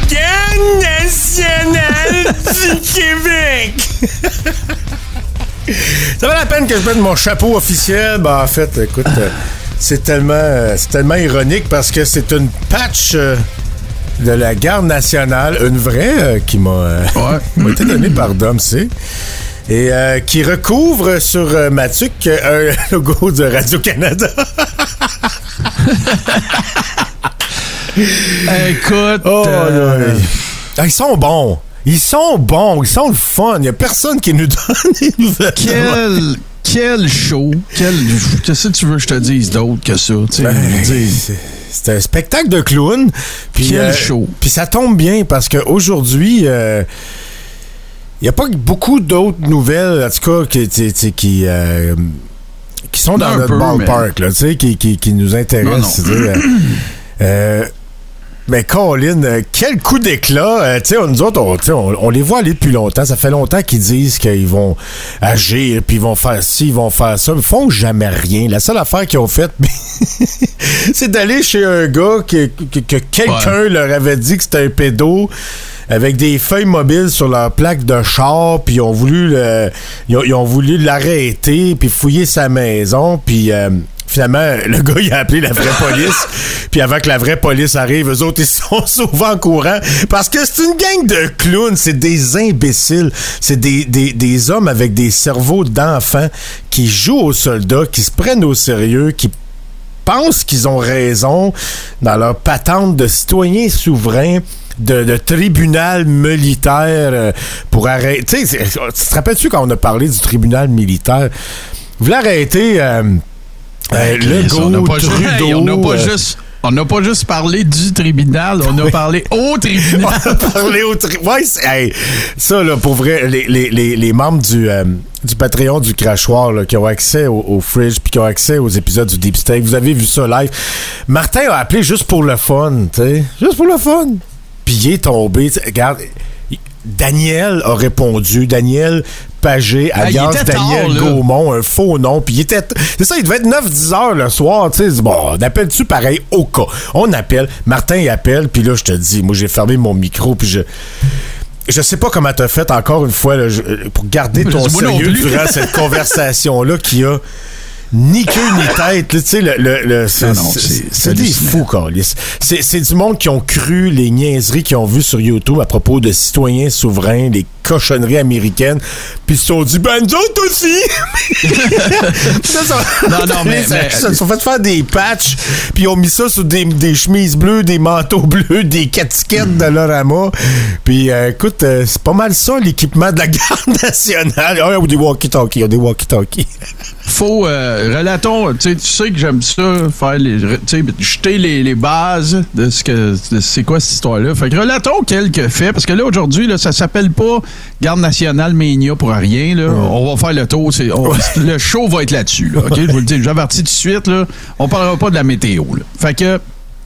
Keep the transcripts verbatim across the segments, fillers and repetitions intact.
Gang nationale du Québec! Ça vaut la peine que je mette mon chapeau officiel. Ben, en fait, écoute, euh, c'est tellement, euh, c'est tellement ironique parce que c'est une patch euh, de la Garde nationale, une vraie, euh, qui m'a, euh, ouais. m'a été donnée par Dom C. Et euh, qui recouvre sur euh, Mathieu un logo de Radio-Canada. Écoute... Oh, euh... ah, ils sont bons. Ils sont bons. Ils sont le fun. Il n'y a personne qui nous donne des nouvelles. Quel, quel show. Quel, qu'est-ce que tu veux que je te dise d'autre que ça? Ben, c'est, c'est un spectacle de clown. Puis, quel euh, show. Puis ça tombe bien parce qu'aujourd'hui... Euh, il n'y a pas beaucoup d'autres nouvelles, en tout cas, qui, qui, qui, euh, qui sont dans un notre peu, ballpark, mais... là, qui, qui, qui nous intéressent. Non, non. Euh, euh, mais Colin, euh, quel coup d'éclat! Euh, tu sais, nous autres, on, on, on les voit aller depuis longtemps. Ça fait longtemps qu'ils disent qu'ils vont agir, puis ils vont faire ci, ils vont faire ça. Ils font jamais rien. La seule affaire qu'ils ont faite, c'est d'aller chez un gars que, que, que quelqu'un ouais. leur avait dit que c'était un pédo, avec des feuilles mobiles sur leur plaque de char, puis ils ont voulu le, ils, ont, ils ont voulu l'arrêter, puis fouiller sa maison, puis euh, finalement, le gars, il a appelé la vraie police, puis avant que la vraie police arrive, eux autres, ils se sont sauvés en courant, parce que c'est une gang de clowns, c'est des imbéciles, c'est des, des, des hommes avec des cerveaux d'enfants qui jouent aux soldats, qui se prennent au sérieux, qui pensent qu'ils ont raison dans leur patente de citoyens souverains, De, de tribunal militaire euh, pour arrêter. Tu sais, tu te rappelles-tu quand on a parlé du tribunal militaire? Vous voulez arrêter euh, euh, Legault, Trudeau... On n'a pas euh, juste... On n'a pas juste parlé du tribunal, on a parlé au tribunal. On a parlé au tribunal. Ouais, hey, ça, là, pour vrai, les, les, les, les membres du, euh, du Patreon du Crachoir là, qui ont accès au, au Fridge puis qui ont accès aux épisodes du Deep Steak, vous avez vu ça live. Martin a appelé juste pour le fun, tu sais. Juste pour le fun. Puis il est tombé. Regarde, Daniel a répondu. Daniel Pagé, alias ah, Daniel tard, Gaumont, un faux nom. Puis il était... C'est ça, il devait être neuf dix heures le soir. Tu sais, bon, on appelle-tu pareil au cas? On appelle. Martin, il appelle. Puis là, je te dis, moi, j'ai fermé mon micro. Puis je... Je sais pas comment t'as fait encore une fois là, je... pour garder ton sérieux durant cette conversation-là qui a... ni queue ni tête, tu sais, le, le, le, c'est, non, non, c'est, c'est, c'est des fous, câlisse. C'est, c'est du monde qui ont cru les niaiseries qu'ils ont vues sur YouTube à propos de citoyens souverains, les cochonneries américaines, puis ils se sont dit, ben nous autres aussi! ça, ça, non, non, mais... Ils mais... se sont fait faire des patchs, puis ils ont mis ça sur des, des chemises bleues, des manteaux bleus, des casquettes mm. de Lorama, puis euh, écoute, euh, c'est pas mal ça, l'équipement de la Garde nationale. Ah, il y a des walkie-talkies, il y a des walkie-talkies. Faut, euh, relatons, tu sais que j'aime ça, faire les, tu sais, jeter les, les bases de ce que, de c'est quoi cette histoire-là. Fait que relatons quelques faits, parce que là, aujourd'hui, là, ça s'appelle pas Garde nationale Mania pour rien, là. Mm. On va faire le tour, c'est, on, le show va être là-dessus, là, OK? Je vous le dis, j'avertis tout de suite, là, on parlera pas de la météo, là. Fait que,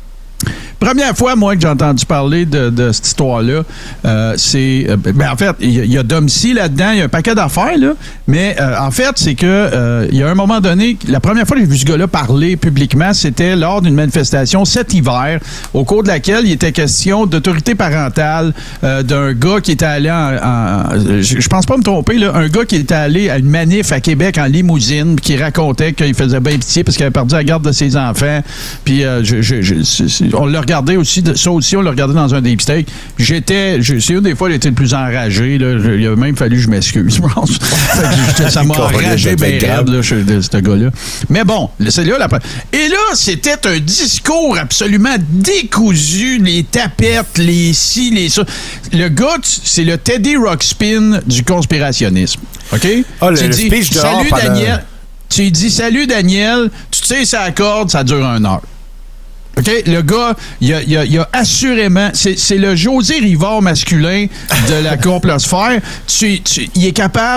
première fois, moi, que j'ai entendu parler de, de cette histoire-là, euh, c'est... Euh, ben, en fait, il y, y a Dom C là-dedans, il y a un paquet d'affaires, là, mais euh, en fait, c'est que euh, il y a un moment donné, la première fois que j'ai vu ce gars-là parler publiquement, c'était lors d'une manifestation cet hiver, au cours de laquelle il était question d'autorité parentale euh, d'un gars qui était allé en... en je pense pas me tromper, là, un gars qui était allé à une manif à Québec en limousine, qui racontait qu'il faisait bien pitié parce qu'il avait perdu la garde de ses enfants, puis euh, je, je, je, c'est, c'est, on l'a regardé aussi, ça aussi, on l'a regardé dans un deep steak. J'étais, je, c'est une des fois, il était le plus enragé, là. Je, il a même fallu que je m'excuse, je pense. Fait que ça m'a enragé bien raide, là, de ce gars-là. Mais bon, c'est là la... Et là, c'était un discours absolument décousu, les tapettes, les ci, les ça. Le gars, c'est le Teddy Ruxpin du conspirationnisme. OK? Ah, le, tu le dis, speech de salut pendant... Daniel. Tu dis, salut Daniel, tu sais, ça accorde, ça dure une heure. OK? Le gars, il a, il a, il a assurément... C'est, c'est le José Rivard masculin de la complosphère. Tu, tu, il est capable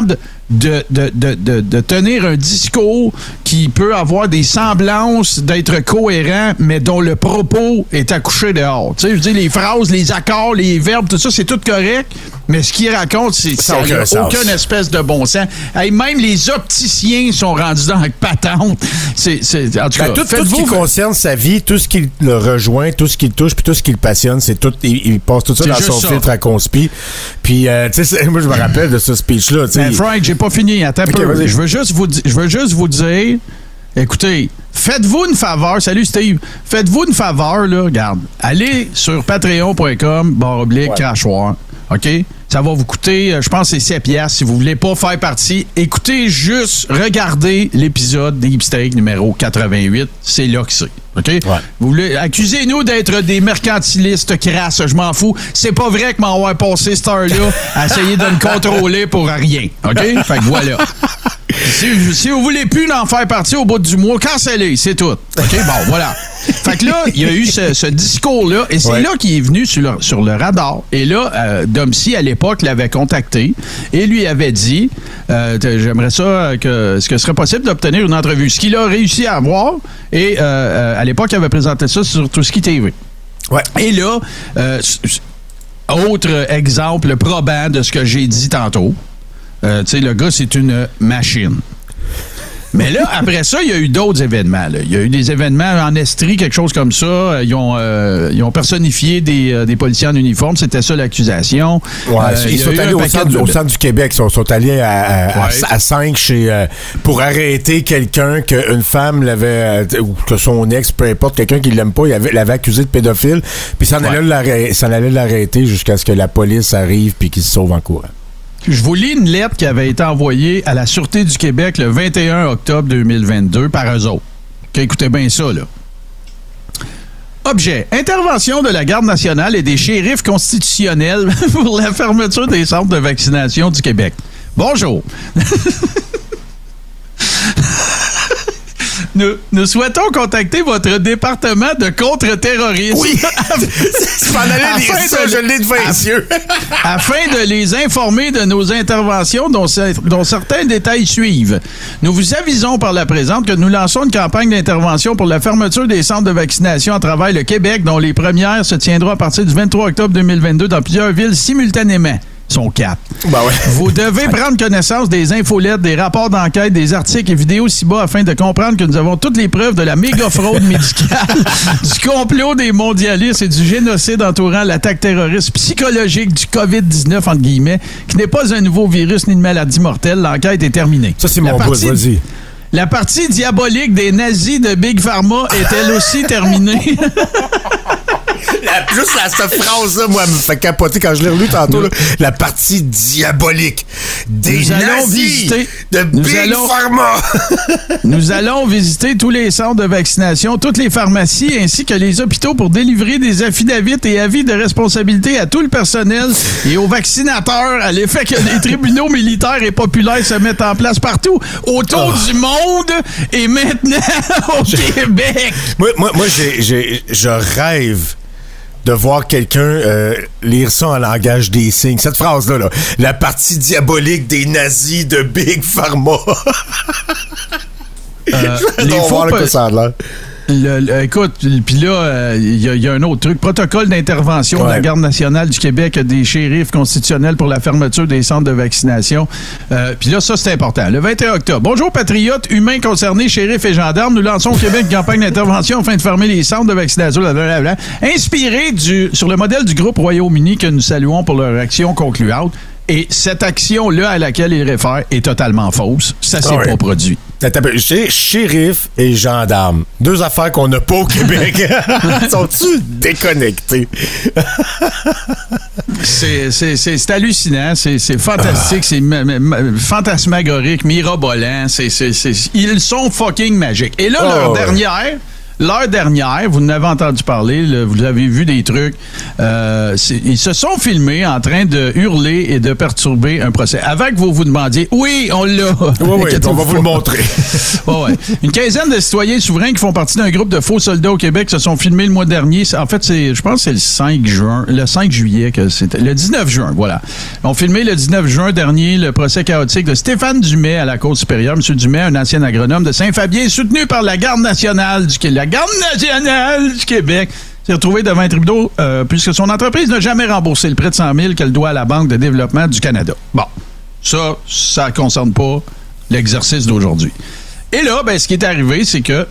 de, de, de, de, de tenir un discours qui peut avoir des semblances d'être cohérent, mais dont le propos est accouché dehors. Tu sais, je veux dire, les phrases, les accords, les verbes, tout ça, c'est tout correct, mais ce qu'il raconte, c'est ça n'a aucun, aucun espèce de bon sens. Hey, même les opticiens sont rendus dans la patente. C'est, c'est, en tout cas, ben, tout, tout ce qui concerne sa vie, tout ce qui le rejoint, tout ce qui le touche, puis tout ce qui le passionne, c'est tout. Il, il passe tout ça c'est dans son ça. filtre à conspi. Puis, euh, tu sais, moi, je me rappelle de ce speech-là. Ben, Frank, j'ai pas fini. Attends okay, peu. Je veux juste vous, je veux juste vous dire, écoutez, faites-vous une faveur. Salut, Steve. Faites-vous une faveur, là. Regarde. Allez sur patreon point com barre oblique crachoir. OK? Ça va vous coûter, je pense, c'est sept piastres. Si vous voulez pas faire partie, écoutez juste, regardez l'épisode Deep Steak numéro quatre-vingt-huit. C'est là que c'est. OK? Ouais. Vous voulez, accusez-nous d'être des mercantilistes crasses, je m'en fous. C'est pas vrai que m'avoir passé cette heure-là à essayer de me contrôler pour rien. OK? Fait que voilà. Si, si vous voulez plus en faire partie au bout du mois, cancellez, c'est tout. OK? Bon, voilà. Fait que là, il y a eu ce, ce discours-là, et c'est ouais. là qu'il est venu sur le, sur le radar. Et là, euh, Domsy, à l'époque, l'avait contacté et lui avait dit euh, j'aimerais ça que est-ce que ce serait possible d'obtenir une entrevue. Ce qu'il a réussi à avoir, et euh, à l'époque, il avait présenté ça sur Touski T V. Ouais. Et là, euh, autre exemple probant de ce que j'ai dit tantôt. Euh, tu sais, le gars, c'est une machine. Mais là, après ça, il y a eu d'autres événements. Là. Il y a eu des événements en Estrie, quelque chose comme ça. Ils ont, euh, ils ont personnifié des, euh, des policiers en uniforme. C'était ça l'accusation. Ouais, euh, ils sont allés au centre, de... au centre du Québec. Ils sont, sont allés à, à, ouais. à, à cinq chez, euh, pour arrêter quelqu'un qu'une femme l'avait, euh, ou que son ex, peu importe, quelqu'un qui l'aime pas, il avait, l'avait accusé de pédophile. Puis ça en allait l'arrêter jusqu'à ce que la police arrive puis qu'il se sauve en courant. Je vous lis une lettre qui avait été envoyée à la Sûreté du Québec le vingt et un octobre deux mille vingt-deux par eux autres. Okay, écoutez bien ça, là. Objet. Intervention de la Garde nationale et des shérifs constitutionnels pour la fermeture des centres de vaccination du Québec. Bonjour. Nous, nous souhaitons contacter votre département de contre-terrorisme. Oui! Je m'en allais lire ça, je l'ai devant les yeux. Afin de les informer de nos interventions dont, dont certains détails suivent. Nous vous avisons par la présente que nous lançons une campagne d'intervention pour la fermeture des centres de vaccination à travers le Québec, dont les premières se tiendront à partir du vingt-trois octobre deux mille vingt-deux dans plusieurs villes simultanément. Sont quatre. Ben ouais. Vous devez prendre connaissance des infolettes, des rapports d'enquête, des articles et vidéos ci-bas afin de comprendre que nous avons toutes les preuves de la méga fraude médicale, du complot des mondialistes et du génocide entourant l'attaque terroriste psychologique du covid dix-neuf, entre guillemets, qui n'est pas un nouveau virus ni une maladie mortelle. L'enquête est terminée. Ça, c'est mon bout, vas-y. La partie diabolique des nazis de Big Pharma est elle aussi terminée. La, juste la, cette phrase-là, moi, me fait capoter quand je l'ai relu tantôt. Là, la partie diabolique des nous nazis allons visiter, de Big allons, Pharma. Nous allons visiter tous les centres de vaccination, toutes les pharmacies ainsi que les hôpitaux pour délivrer des affidavits et avis de responsabilité à tout le personnel et aux vaccinateurs à l'effet que des tribunaux militaires et populaires se mettent en place partout autour oh. du monde et maintenant au je, Québec. Moi, moi, moi j'ai, j'ai, je rêve de voir quelqu'un euh, lire ça en langage des signes. Cette phrase-là, là, la partie diabolique des nazis de Big Pharma. euh, je vais voir pe- que ça a l'air. Le, le, écoute, puis là, il euh, y, y a un autre truc. Protocole d'intervention ouais. de la Garde nationale du Québec des shérifs constitutionnels pour la fermeture des centres de vaccination. Euh, puis là, ça, c'est important. Le vingt et un octobre. Bonjour, patriotes, humains concernés, shérifs et gendarmes. Nous lançons au Québec une campagne d'intervention afin de fermer les centres de vaccination. Blablabla, inspiré du, sur le modèle du groupe Royaume-Uni que nous saluons pour leur action concluante. Et cette action-là à laquelle il réfère est totalement fausse. Ça s'est ouais. pas produit. C'est shérif et gendarme. Deux affaires qu'on n'a pas au Québec. Sont-tu déconnectés? c'est, c'est, c'est, c'est hallucinant. C'est, c'est fantastique. Ah. C'est m- m- fantasmagorique, mirabolant. C'est, c'est, c'est, ils sont fucking magiques. Et là, oh, leur ouais. dernière... l'heure dernière, vous en avez entendu parler, là, vous avez vu des trucs. Euh, ils se sont filmés en train de hurler et de perturber un procès. Avant que vous vous demandiez, oui, on l'a. Oui, oui, on va vous le montrer. oh, ouais. Une quinzaine de citoyens souverains qui font partie d'un groupe de faux soldats au Québec se sont filmés le mois dernier. En fait, c'est, je pense que c'est le cinq juin, le cinq juillet que c'était. Le dix-neuf juin, voilà. Ils ont filmé le dix-neuf juin dernier le procès chaotique de Stéphane Dumais à la Cour supérieure. M. Dumais, un ancien agronome de Saint-Fabien, soutenu par la Garde nationale du Québec. La Garde nationale du Québec s'est retrouvé devant un tribunal euh, puisque son entreprise n'a jamais remboursé le prêt de cent mille qu'elle doit à la Banque de développement du Canada. Bon, ça, ça ne concerne pas l'exercice d'aujourd'hui. Et là, ben, ce qui est arrivé, c'est que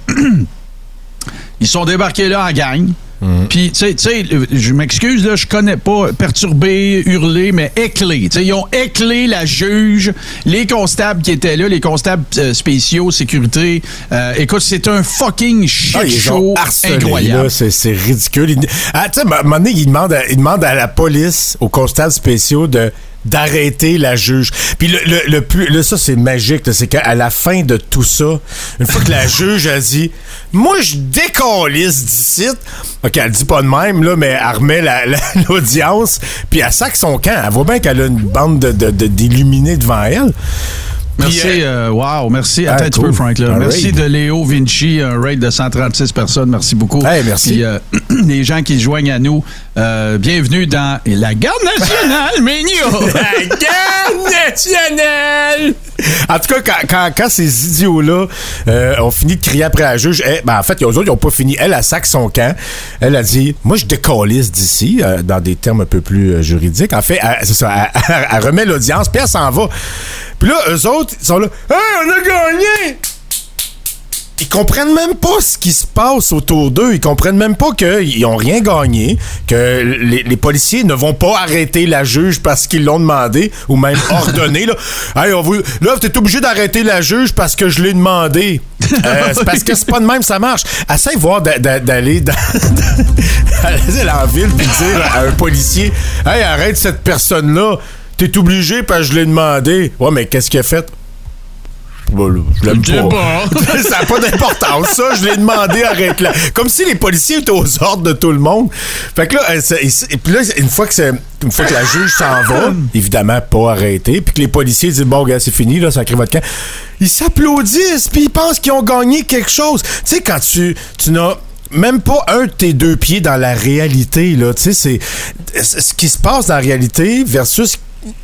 ils sont débarqués là en gang. Mmh. Puis, tu sais, tu sais, je m'excuse, là, je connais pas perturber, hurler, mais écler. Tu sais, ils ont éclé la juge, les constables qui étaient là, les constables euh, spéciaux, sécurité. Euh, écoute, c'est un fucking shit ah, show harcelé, incroyable. Là, c'est, c'est ridicule. Il, ah, tu sais, à un moment donné, ils demandent à, ils demandent à la police, aux constables spéciaux, de d'arrêter la juge. Puis le, le, le plus, là, ça, c'est magique, là, c'est qu'à la fin de tout ça, une fois que la juge a dit « Moi, je décalisse d'ici », OK, elle dit pas de même, là, mais elle remet la, la, l'audience, puis elle sac son camp. Elle voit bien qu'elle a une bande de, de, de, d'illuminés devant elle. Merci, euh, wow, merci. Attends ah, un petit cool. peu, Frank. Là. Merci raid. de Léo Vinci, un raid de cent trente-six personnes. Merci beaucoup. Hey, merci. Puis, euh, les gens qui se joignent à nous, euh, bienvenue dans la Garde nationale, Ménio! La Garde nationale! En tout cas, quand, quand, quand ces idiots-là euh, ont fini de crier après la juge, elle, ben, en fait, eux autres, ils n'ont pas fini. Elle, elle sac son camp. Elle a dit, moi, je décalisse d'ici, euh, dans des termes un peu plus euh, juridiques. En fait, elle, c'est ça, elle, elle, elle remet l'audience, puis elle s'en va. Puis là, eux autres, ils sont là, « Hey, on a gagné! » Ils comprennent même pas ce qui se passe autour d'eux. Ils comprennent même pas qu'ils n'ont rien gagné, que les, les policiers ne vont pas arrêter la juge parce qu'ils l'ont demandé, ou même ordonné. Là, hey, on vous, là t'es obligé d'arrêter la juge parce que je l'ai demandé. Euh, c'est parce que c'est pas de même, ça marche. Essaye de voir d'a, d'a, d'aller dans, aller en ville puis dire à un policier, « Hey, arrête cette personne-là. T'es obligé parce que je l'ai demandé. » Ouais, mais qu'est-ce qu'il a fait? Bah, là, je l'aime pas. pas. Ça n'a pas d'importance, ça. Je l'ai demandé, arrête-la. Comme si les policiers étaient aux ordres de tout le monde. Fait que là, et puis là, une fois que, c'est, une fois que la juge s'en va, évidemment, pas arrêtée, puis que les policiers disent, bon, gars, c'est fini, là, ça crée votre camp. Ils s'applaudissent, puis ils pensent qu'ils ont gagné quelque chose. Tu sais, quand tu, tu n'as même pas un de tes deux pieds dans la réalité, là, tu sais, c'est, c'est ce qui se passe dans la réalité versus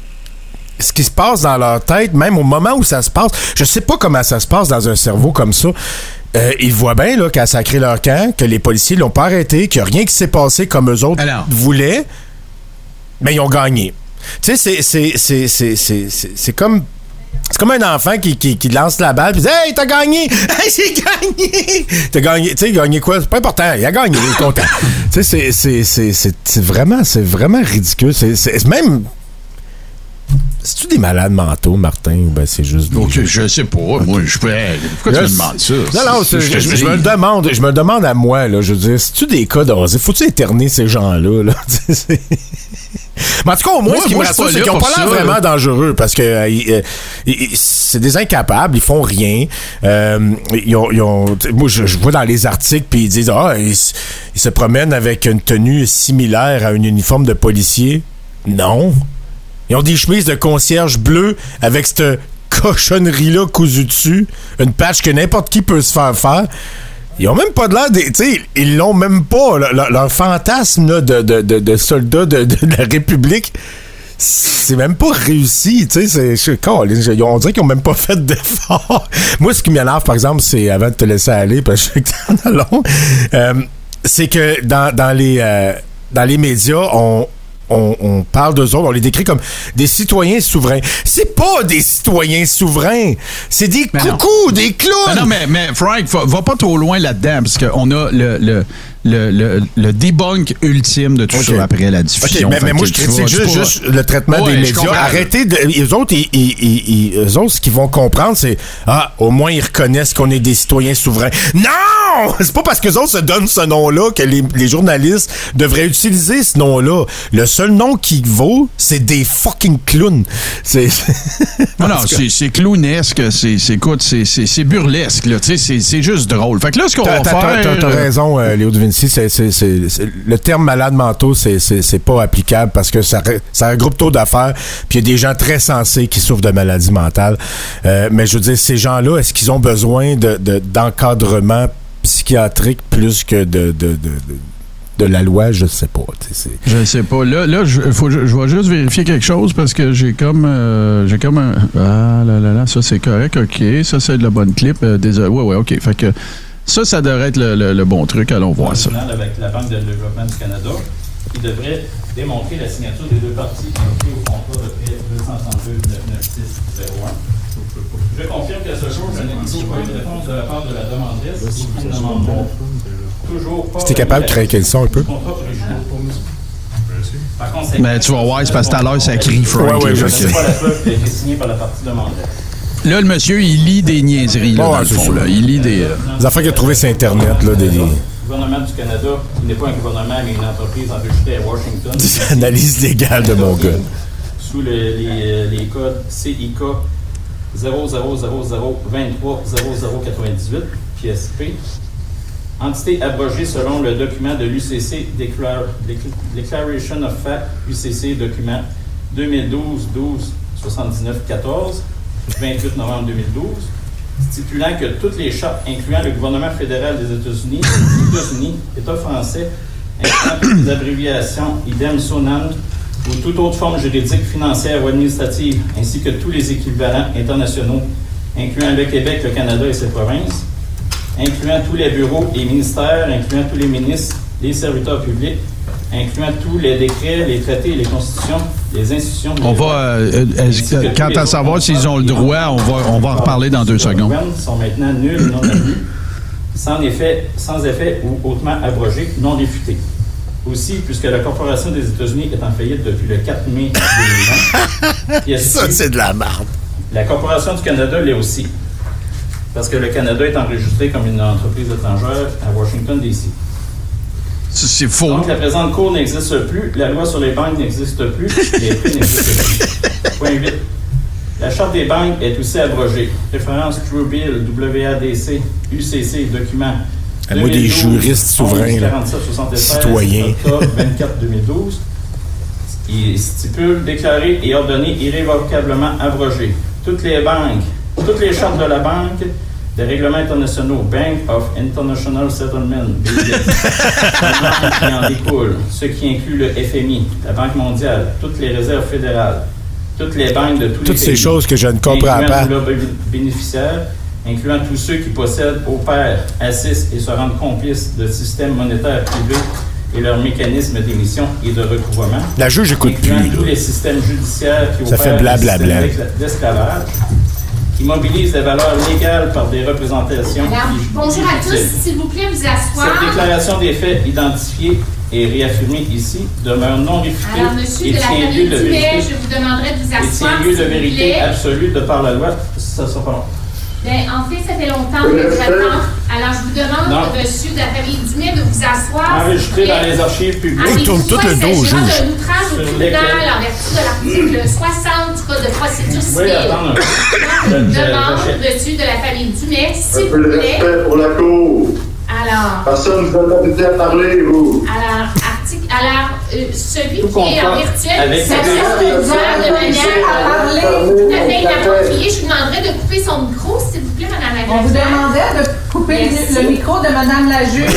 ce qui se passe dans leur tête, même au moment où ça se passe. Je sais pas comment ça se passe dans un cerveau comme ça. Euh, ils voient bien là, qu'à sacré leur camp, que les policiers l'ont pas arrêté, qu'il n'y a rien qui s'est passé comme eux autres Alors. voulaient, mais ils ont gagné. Tu sais, c'est, c'est, c'est, c'est, c'est, c'est, c'est comme... C'est comme un enfant qui, qui, qui lance la balle et dit « Hey, t'as gagné! Hey, j'ai gagné! » T'as gagné, tu sais, gagné quoi? C'est pas important, il a gagné, il est content. Tu sais, c'est, c'est, c'est, c'est, c'est vraiment, c'est vraiment ridicule. C'est, c'est même... C'est-tu des malades mentaux, Martin, ou ben c'est juste... Donc, je, je sais pas. Okay. Moi, je peux... Pourquoi là, tu me demandes ça? Non, non, c'est, je, je, je me le demande. Je me le demande à moi, là. Je veux dire, c'est-tu des cas de... Faut-tu éterner ces gens-là, là? Mais en tout cas, au moins, moi, ce qui moi, me rassure, c'est qu'ils n'ont pas l'air ça, vraiment là. dangereux, parce que euh, euh, c'est des incapables, ils font rien. Euh, ils ont, ils ont, moi, je, je vois dans les articles, puis ils disent, ah, ils, ils se promènent avec une tenue similaire à un uniforme de policier. Non. Ils ont des chemises de concierge bleu avec cette cochonnerie-là cousue dessus. Une patch que n'importe qui peut se faire faire. Ils ont même pas de l'air... Tu sais, ils l'ont même pas. Leur, leur fantasme là, de, de, de, de soldats de, de, de la République, c'est même pas réussi. Tu sais, c'est... On dirait qu'ils ont même pas fait d'effort. Moi, ce qui m'énerve, par exemple, c'est, avant de te laisser aller, parce que je sais que t'en as long, euh, c'est que dans, dans, les, euh, dans les médias, on... On, on parle d'eux autres, on les décrit comme des citoyens souverains. C'est pas des citoyens souverains, c'est des mais coucous, non. des clowns. Mais non, mais, mais Frank, va, va pas trop loin là-dedans, parce qu'on a le, le, le, le, le debunk ultime de tout okay. ça après la diffusion. Okay, mais, mais moi, je critique juste, juste le traitement ouais, des médias. Arrêtez de... Eux autres, ils, ils, ils, eux autres, ce qu'ils vont comprendre, c'est « Ah, au moins, ils reconnaissent qu'on est des citoyens souverains. » Non! C'est pas parce qu'eux autres se donnent ce nom-là que les, les journalistes devraient utiliser ce nom-là. Le seul nom qui vaut, c'est des fucking clowns. C'est... non, non, c'est, c'est clownesque. C'est, c'est, écoute, c'est, c'est, c'est burlesque, là. Tu sais, c'est, c'est juste drôle. Fait que là, ce qu'on t'as, va t'as, faire... T'as, t'as euh... raison, euh, Léo de Vinci. C'est, c'est, c'est, c'est, le terme malade mentaux, c'est, c'est, c'est pas applicable parce que ça, ça regroupe trop d'affaires. Puis il y a des gens très sensés qui souffrent de maladies mentales. Euh, mais je veux dire, ces gens-là, est-ce qu'ils ont besoin de, de, d'encadrement psychiatrique plus que de, de, de, de, de la loi? Je sais pas. C'est... Je sais pas. Là, là je, faut, je, je vais juste vérifier quelque chose parce que j'ai comme euh, j'ai comme un... Ah là là là, ça c'est correct, OK. Ça, c'est de la bonne clip. Euh, des... Ouais, ouais, OK. Fait que ça, ça devrait être le, le, le bon truc. Allons voir ça. Avec la Banque de développement du Canada, qui devrait démontrer la signature des deux parties inscrites au contrat de prêt deux cent trente-deux neuf neuf six zéro un. Je confirme qu'à ce jour, je n'ai toujours pas eu de réponse de la part de la demanderesse et qui ne demande toujours pas. Si tu es capable de craquer le son un peu. Par contre, mais tu vas voir, c'est parce que tout à l'heure, ça crie Frank. Ouais, ouais, je ne sais pas la preuve qui a été signée par la partie demanderesse. Là, le monsieur, il lit des niaiseries, là, oh, dans le fond. Là. Il lit des... Euh... Des affaires qu'il a trouvées sur Internet, là, des... Le gouvernement du Canada, qui n'est pas un gouvernement, mais une entreprise enregistrée à Washington. Des analyses légales de mon gars. Sous le, les, les codes C I K zéro zéro zéro zéro vingt-trois zéro zéro quatre-vingt-dix-huit, P S P. Entité abrogée selon le document de l'U C C, Declar- Declaration of Fact, U C C, document deux mille douze douze soixante-dix-neuf quatorze, vingt-huit novembre deux mille douze, stipulant que toutes les chartes incluant le gouvernement fédéral des États-Unis, les États-Unis, État français, incluant toutes les abréviations idem sonant ou toute autre forme juridique, financière ou administrative, ainsi que tous les équivalents internationaux, incluant le Québec, le Canada et ses provinces, incluant tous les bureaux et ministères, incluant tous les ministres, les serviteurs publics, incluant tous les décrets, les traités, les constitutions, les institutions. On va, euh, euh, quant à savoir s'ils ont le droit, on va, on va en reparler dans deux secondes. Sont maintenant nuls, non abus, sans effet, sans effet ou hautement abrogés, non réfutés. Aussi, puisque la Corporation des États-Unis est en faillite depuis le quatre mai deux mille vingt. Ça, c'est de la merde. La Corporation du Canada l'est aussi, parce que le Canada est enregistré comme une entreprise étrangère à Washington, D C. C'est faux. Donc, la présente cour n'existe plus, la loi sur les banques n'existe plus, les prix n'existent plus. Point huit. La Charte des banques est aussi abrogée. Référence True Bill, W A D C, U C C, document. Moi, des juristes souverains, là, citoyens. Octobre vingt-quatre deux mille douze, il stipule déclarer et ordonner irrévocablement abrogé toutes les banques, toutes les chartes de la banque, des règlements internationaux, Bank of International Settlement, B I S, qui en découle, ce qui inclut le F M I, la Banque mondiale, toutes les réserves fédérales, toutes les banques de tous toutes les pays. Toutes ces choses que je ne comprends pas. Leurs bénéficiaires, incluant tous ceux qui possèdent, opèrent, assistent et se rendent complices de systèmes monétaires privés et leurs mécanismes d'émission et de recouvrement. La juge n'écoute plus. Incluant tous les systèmes judiciaires qui ça opèrent fait blablabla. d'esclavage, qui mobilisent des valeurs légales par des représentations. Alors, bonjour à tous, s'il vous plaît, vous asseoir. Cette déclaration des faits identifiés et réaffirmée ici demeure non réfutée. Alors, monsieur et de la tient famille lieu de Dumais, vérité, je vous demanderai de vous et asseoir, tient lieu de s'il vous vérité plaît. absolue de par la loi. Ça sera pas long. Bien, en fait, ça fait longtemps que j'attends. Alors, je vous demande, Non. monsieur de la famille Dumais, de vous asseoir. Enregistré dans les archives publiques. Il tourne tout le dos au juge. de l'outrage au tribunal en vertu de l'article soixante du Code de procédure civile. Oui, attends. Donc, je vous demande, monsieur de la famille Dumais, s'il vous plaît. Respect pour la cour. Alors, Personne ne vous a invité à parler, vous. alors, article, alors euh, celui Tout qui est en comprend. virtuel, Avec ça la se vérité. faire de manière à parler. tout à fait inappropriée. Je vous demanderai de couper son micro, s'il vous plaît, madame la On vous présidente. demandait de couper Merci. le, le micro de madame la juge.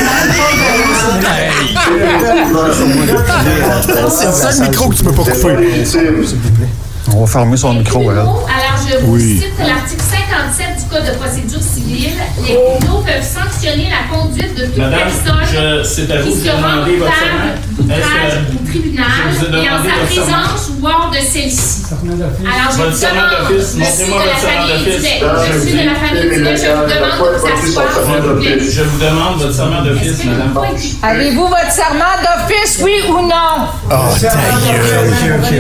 C'est le seul micro que tu peux pas couper. On va fermer son micro, Les alors. tribunaux, alors je vous Oui. cite l'article cinquante-sept du Code de procédure civile. Les tribunaux peuvent sanctionner la conduite de toute Madame, personne je- c'est à vous qui de se rend demander votre coupable outrage au tribunal et en sa présence ou hors de celle-ci. Alors, je vous demande, monsieur de la famille Dulet, monsieur de la famille Dulet, je vous demande de vous asseoir, s'il vous plaît. Je vous demande votre serment d'office, madame. Avez-vous votre serment d'office, oui ou non? Oh, ta gueule!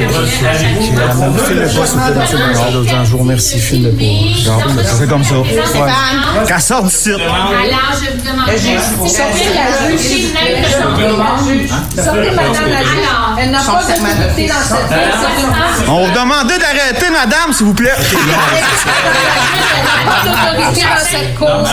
Je vous remercie, file le pas. C'est comme ça. Qu'elle sorte d'ici. Alors, je vous demande... Sortez la juge. Sortez madame la juge. Elle n'a pas d'autorité dans cette pièce. On vous demande d'arrêter, madame, s'il vous plaît. Elle n'a pas d'autorité dans cette cour.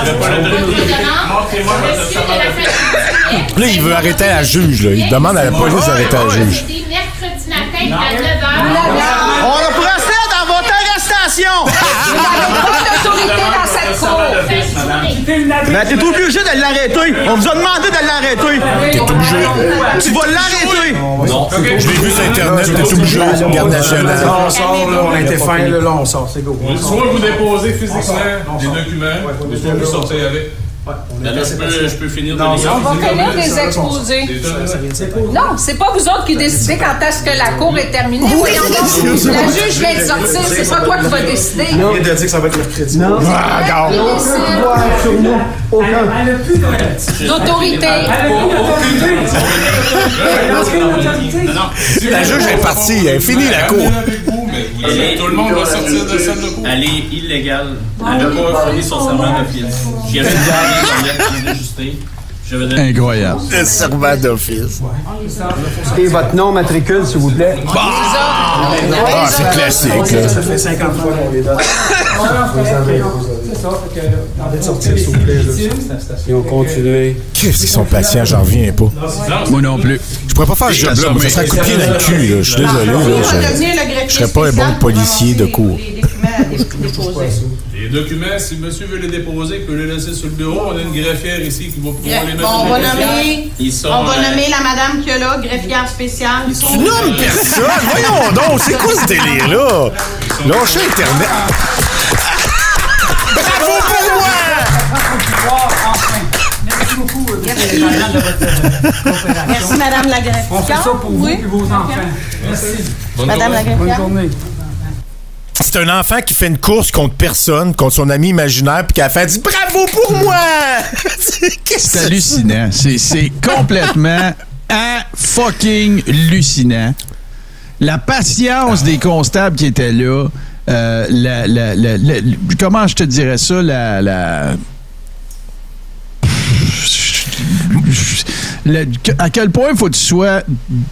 Là, il veut arrêter la juge. Là. Il demande à la police d'arrêter la juge. Mercredi matin à neuf heures. On le procède à votre arrestation. Vous n'avez pas d'autorité dans cette cour. Ben, t'es obligé de l'arrêter. On vous a demandé de l'arrêter. T'es obligé. Tu vas l'arrêter. Non. Je l'ai vu sur Internet, t'es obligé. Garde nationale. On sort, là, on a été fin, là, là, on sort, c'est go. Soit vous déposez physiquement des documents, soit vous sortez avec. Là, je, peux, je peux finir de On les va finir des exposés. Non, c'est pas vous autres qui décidez quand est-ce que la cour est terminée. Voyons donc. La juge vient de sortir, c'est pas toi qui vas décider. Il vient de dire que ça va être mercredi. Non. Ah, regarde. D'autorité. La juge est partie. Elle est finie, la cour. Tout le monde va sortir de salle de cour. Elle est illégale. Elle n'a pas fourni son serment d'office. J'y avais demandé d'en Incroyable. Le serment d'office. Et votre nom, matricule, s'il vous plaît. Ah, c'est classique. Là. Ça fait cinquante fois qu'on les donne. C'est ça, fait que on va sortir, s'il vous plaît. Ils ont continué. Qu'est-ce qu'ils sont patients, j'en reviens pas. Moi non plus. Je pourrais pas faire ce job-là, mais ça serait un coup de pied dans le cul, là. Je suis désolé, là. Je, je serais pas un bon policier de cour. Les documents, si monsieur veut les déposer, il peut les laisser sur le bureau. On a une greffière ici qui va pouvoir les mettre. Bon, on va nommer, sont, on va euh, nommer la madame qui est là, greffière spéciale. Tu nommes personne? Voyons donc, c'est quoi ce délire-là? Lâchez Internet. Bravo pour moi! Merci beaucoup. Merci. Merci, madame la greffière. On fait ça pour vous Oui. et vos enfants. Merci. Madame la Bonne greffière. journée. C'est un enfant qui fait une course contre personne, contre son ami imaginaire, puis qui a fait dit bravo pour moi! C'est hallucinant. C'est, c'est complètement à fucking hallucinant. La patience des constables qui étaient là, euh, la, la, la, la, comment je te dirais ça, la... la Le, à quel point il faut que tu sois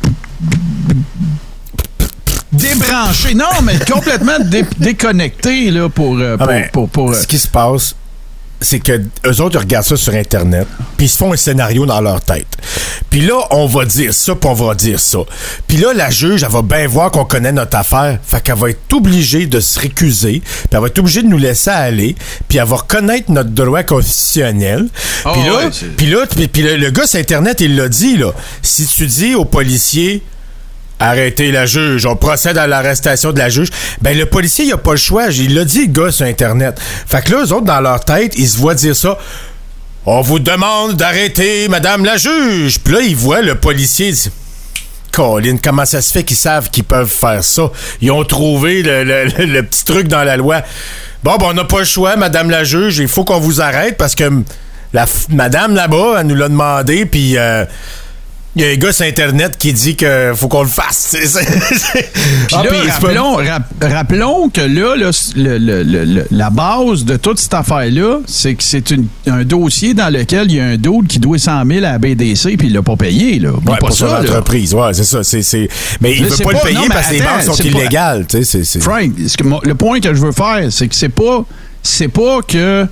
débranché. Non, mais complètement dé, déconnecté là, pour, euh, pour, Ah ben, pour, pour, pour, ce qui se passe, c'est que eux autres ils regardent ça sur Internet, puis ils se font un scénario dans leur tête. Puis là, on va dire ça, puis on va dire ça. Puis là, la juge, elle va bien voir qu'on connaît notre affaire, fait qu'elle va être obligée de se récuser, puis elle va être obligée de nous laisser aller, puis elle va reconnaître notre droit constitutionnel. Oh, puis là, ouais, c'est... puis là, puis, puis le, le gars sur Internet, il l'a dit, là. Si tu dis aux policiers... Arrêtez la juge, on procède à l'arrestation de la juge. Ben, le policier, il a pas le choix. Il l'a dit, le gars, sur Internet. Fait que là, eux autres, dans leur tête, ils se voient dire ça. On vous demande d'arrêter madame la juge. Puis là, ils voient le policier dire, Colin, comment ça se fait qu'ils savent qu'ils peuvent faire ça? Ils ont trouvé le, le, le, le petit truc dans la loi. Bon, ben, on n'a pas le choix, madame la juge. Il faut qu'on vous arrête parce que la f- madame là-bas, elle nous l'a demandé, puis... Euh, il y a un gars sur Internet qui dit qu'il faut qu'on le fasse. C'est, c'est, c'est... Puis Ah, là, puis rappelons, rap, rappelons que là, là le, le, le, le, la base de toute cette affaire-là, c'est que c'est une, un dossier dans lequel il y a un dude qui doit cent mille à la B D C puis il l'a pas payé. Là. Ouais, pas pour ça, son là. entreprise, ouais, c'est ça. C'est, c'est... Mais il Là, veut c'est pas, pas- le payer non, mais parce que les attends, banques sont c'est pas- illégales. Tu sais, c'est, c'est... Frank, ce que moi, le point que je veux faire, c'est que c'est pas, c'est pas que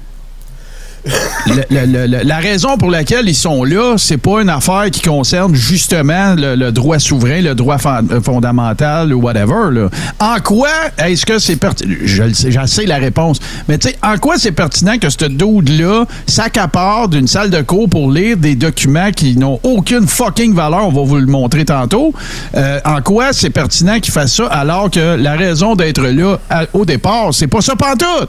le, le, le, la raison pour laquelle ils sont là, c'est pas une affaire qui concerne justement le, le droit souverain, le droit fond- fondamental ou whatever. Là. En quoi est-ce que c'est pertinent? Je le sais, j'en sais la réponse. Mais tu sais, en quoi c'est pertinent que ce dude-là s'accapare d'une salle de cours pour lire des documents qui n'ont aucune fucking valeur? On va vous le montrer tantôt. Euh, en quoi c'est pertinent qu'il fasse ça alors que la raison d'être là à, au départ, c'est pas ça pantoute?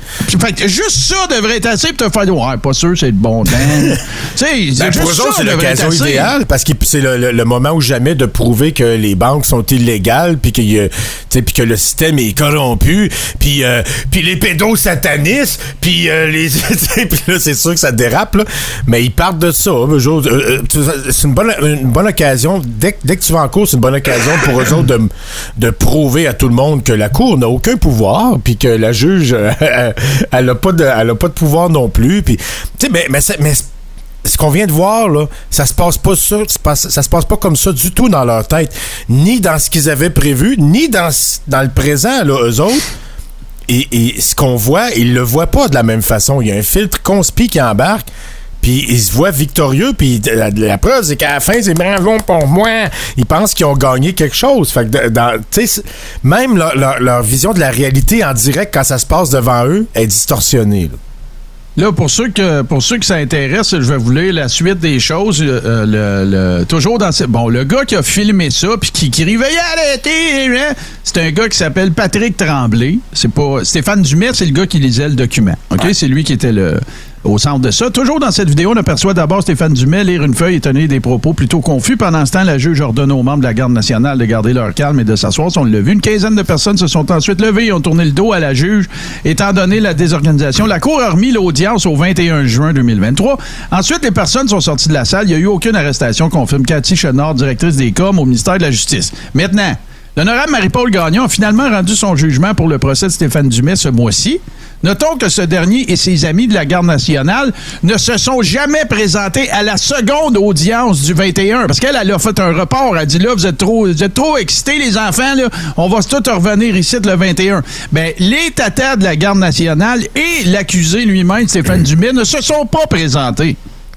Puis, fait que juste ça devrait être assez pour te faire ouais, pas sûr, c'est le bon temps. Tu sais, ben, pour eux autres, c'est l'occasion idéale parce que c'est le, le, le moment ou jamais de prouver que les banques sont illégales puis que, y a, puis que le système est corrompu puis euh, puis les pédos satanistes puis euh, les puis là, c'est sûr que ça dérape, là. Mais ils partent de ça. Euh, euh, c'est une bonne, une bonne occasion. Dès, dès que tu vas en cours, c'est une bonne occasion pour eux autres de, de prouver à tout le monde que la Cour n'a aucun pouvoir puis que la juge, euh, elle n'a pas de, elle a pas de pouvoir non plus. Puis, tu sais, mais, mais, mais ce qu'on vient de voir, là, ça se passe pas ça, ça se passe pas comme ça du tout dans leur tête. Ni dans ce qu'ils avaient prévu, ni dans, dans le présent, là, eux autres. Et, et ce qu'on voit, ils le voient pas de la même façon. Il y a un filtre conspi qui embarque, puis ils se voient victorieux, puis la, la preuve, c'est qu'à la fin, c'est bravo pour moi. Ils pensent qu'ils ont gagné quelque chose. Fait que, dans, t'sais, même leur, leur, leur vision de la réalité en direct, quand ça se passe devant eux, est distorsionnée, là. Là, pour ceux que pour ceux que ça intéresse, je vais vous lire la suite des choses. Euh, le, le, toujours dans ce, bon, le gars qui a filmé ça puis qui, qui riait arrêtez, hein? C'est un gars qui s'appelle Patrick Tremblay. C'est pas Stéphane Dumais, c'est le gars qui lisait le document. Ok, ouais. C'est lui qui était le au centre de ça. Toujours dans cette vidéo, on aperçoit d'abord Stéphane Dumais lire une feuille et tenir des propos plutôt confus. Pendant ce temps, la juge ordonne aux membres de la Garde nationale de garder leur calme et de s'asseoir. On l'a vu. Une quinzaine de personnes se sont ensuite levées et ont tourné le dos à la juge. Étant donné la désorganisation, la Cour a remis l'audience au vingt et un juin deux mille vingt-trois. Ensuite, les personnes sont sorties de la salle. Il n'y a eu aucune arrestation, confirme Cathy Chenard, directrice des coms au ministère de la Justice. Maintenant, l'honorable Marie-Paul Gagnon a finalement rendu son jugement pour le procès de Stéphane Dumais ce mois-ci. Notons que ce dernier et ses amis de la Garde nationale ne se sont jamais présentés à la seconde audience du vingt et un. Parce qu'elle, elle a fait un report. Elle a dit, là, vous êtes trop, vous êtes trop excités, les enfants, là. On va tous revenir ici le vingt et un. Ben, les tatas de la Garde nationale et l'accusé lui-même, Stéphane Dumais, ne se sont pas présentés.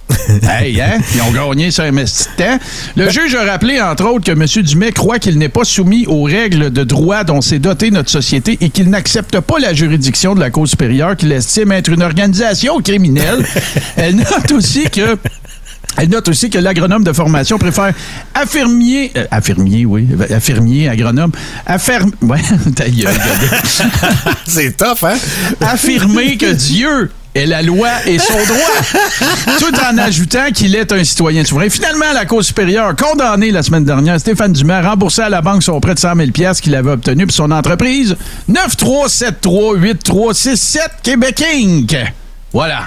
Hey, hein? Ils ont gagné sur un petit temps. Le juge a rappelé, entre autres, que M. Dumais croit qu'il n'est pas soumis aux règles de droit dont s'est dotée notre société et qu'il n'accepte pas la juridiction de la Cour supérieure qu'il estime être une organisation criminelle. Elle note aussi que Elle note aussi que l'agronome de formation préfère affirmier... Euh, affirmier, oui. Affirmier, agronome. Afferm... Ouais, ta gueule. C'est tough, hein? Affirmer que Dieu est la loi et son droit, tout en ajoutant qu'il est un citoyen souverain. Finalement, la Cour supérieure a condamné la semaine dernière Stéphane Dumais à rembourser à la banque son prêt de cent mille dollars qu'il avait obtenu pour son entreprise neuf trois sept trois huit trois six sept Québec Incorporé. Voilà.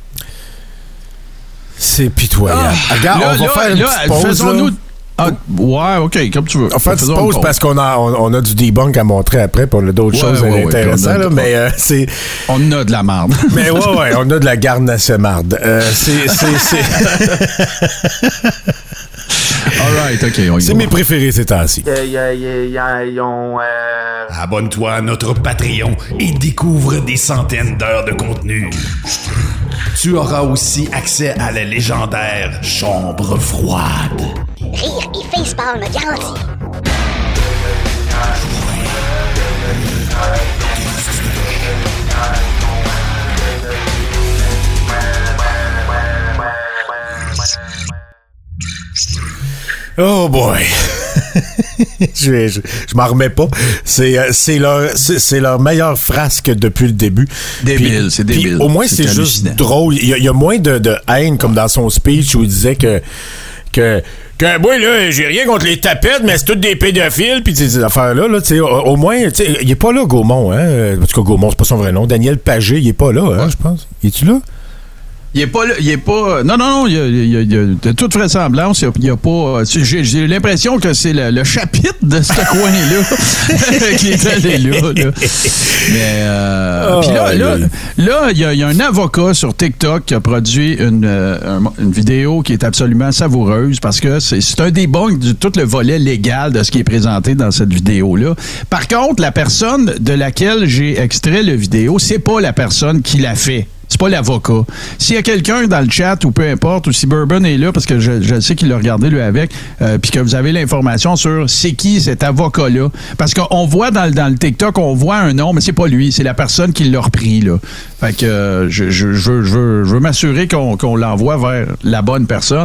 C'est pitoyable. Ah, Regarde, là, on va là, faire une là, petite pause. faisons-nous... Ah, ouais, OK, comme tu veux. On fait une petite pause parce qu'on a, on, on a du debunk à montrer après, puis on a d'autres ouais, choses ouais, intéressantes, ouais, là, mais euh, c'est... On a de la marde. Mais ouais, ouais, on a de la garde nationale. Euh, c'est... c'est, c'est... All right, OK, on y C'est va. mes préférés ces temps-ci. Euh, y a, y a, y a, ont, euh... Abonne-toi à notre Patreon et découvre des centaines d'heures de contenu. Tu auras aussi accès à la légendaire Chambre froide. Rire et facepalm garanti. Oh boy! je, je, je m'en remets pas. C'est, c'est, leur, c'est, c'est leur meilleure frasque depuis le début. Débile, puis, c'est débile. Au moins, c'est, c'est juste drôle. Il y, a, il y a moins de, de haine comme dans son speech où il disait que que que moi là j'ai rien contre les tapettes mais c'est toutes des pédophiles puis ces affaires là là tu sais au, au moins tu sais il est pas là Gaumont hein en tout cas Gaumont c'est pas son vrai nom Daniel Pagé il est pas là hein je pense il est-tu là? Il est pas là, il est pas. Non, non, non, il y a, il y a, il y a de toute vraisemblance, il y a pas. J'ai, j'ai l'impression que c'est le, le chapitre de ce coin-là qui est allé là. là. Mais euh, oh, puis là, là, là, il y, a, il y a un avocat sur TikTok qui a produit une, euh, une vidéo qui est absolument savoureuse parce que c'est, c'est un débunk de tout le volet légal de ce qui est présenté dans cette vidéo-là. Par contre, la personne de laquelle j'ai extrait la vidéo, c'est pas la personne qui l'a fait. C'est pas l'avocat. S'il y a quelqu'un dans le chat ou peu importe, ou si Bourbon est là, parce que je, je sais qu'il l'a regardé lui avec, euh, puis que vous avez l'information sur c'est qui cet avocat-là. Parce qu'on voit dans, dans le TikTok, on voit un nom, mais c'est pas lui, c'est la personne qui l'a repris, là. Fait que euh, je, je, je, veux, je, veux, je veux m'assurer qu'on, qu'on l'envoie vers la bonne personne.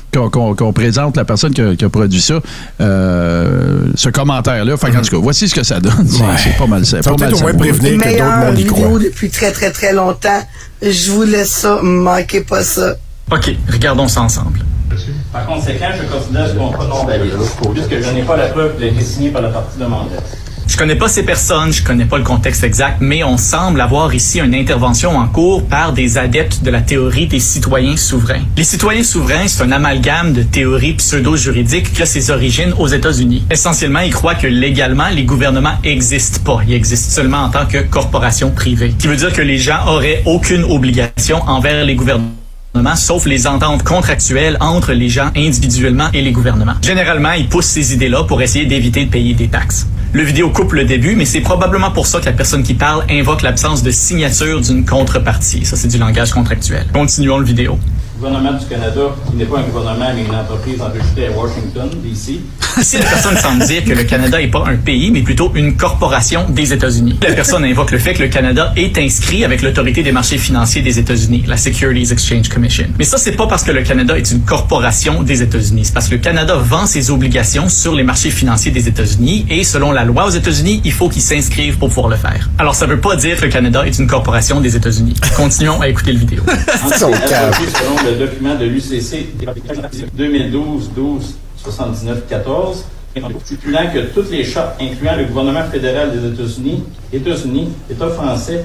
qu'on, qu'on, qu'on présente la personne qui a, qui a produit ça, euh, ce commentaire-là. Fait qu'en tout cas, voici ce que ça donne. C'est, Ouais. c'est pas mal ça. Ça va peut-être au moins prévenir que d'autres mondes y croient. Vidéo depuis très, très, très longtemps. Je vous laisse ça. Manquez pas ça. OK, regardons ça ensemble. Par conséquent, je considère ce contrat non valide, puisque je n'ai pas la preuve qu'il a été signé par la partie demandée. Je connais pas ces personnes, je connais pas le contexte exact, mais on semble avoir ici une intervention en cours par des adeptes de la théorie des citoyens souverains. Les citoyens souverains, c'est un amalgame de théories pseudo-juridiques qui a ses origines aux États-Unis. Essentiellement, ils croient que légalement, les gouvernements existent pas. Ils existent seulement en tant que corporations privées. Ce qui veut dire que les gens auraient aucune obligation envers les gouvernements, sauf les ententes contractuelles entre les gens individuellement et les gouvernements. Généralement, ils poussent ces idées-là pour essayer d'éviter de payer des taxes. Le vidéo coupe le début, mais c'est probablement pour ça que la personne qui parle invoque l'absence de signature d'une contrepartie. Ça, c'est du langage contractuel. Continuons le vidéo. Le gouvernement du Canada, qui n'est pas un gouvernement, mais une entreprise enregistrée à Washington, D C. Ici, la personne semble dire que le Canada n'est pas un pays, mais plutôt une corporation des États-Unis. La personne invoque le fait que le Canada est inscrit avec l'autorité des marchés financiers des États-Unis, la Securities Exchange Commission. Mais ça, c'est pas parce que le Canada est une corporation des États-Unis. C'est parce que le Canada vend ses obligations sur les marchés financiers des États-Unis et selon la loi aux États-Unis, il faut qu'ils s'inscrivent pour pouvoir le faire. Alors, ça veut pas dire que le Canada est une corporation des États-Unis. Continuons à écouter le vidéo. Selon le document de l'U C C deux mille douze douze soixante-dix-neuf quatorze, stipulant que toutes les chartes incluant le gouvernement fédéral des États-Unis, États-Unis, État français,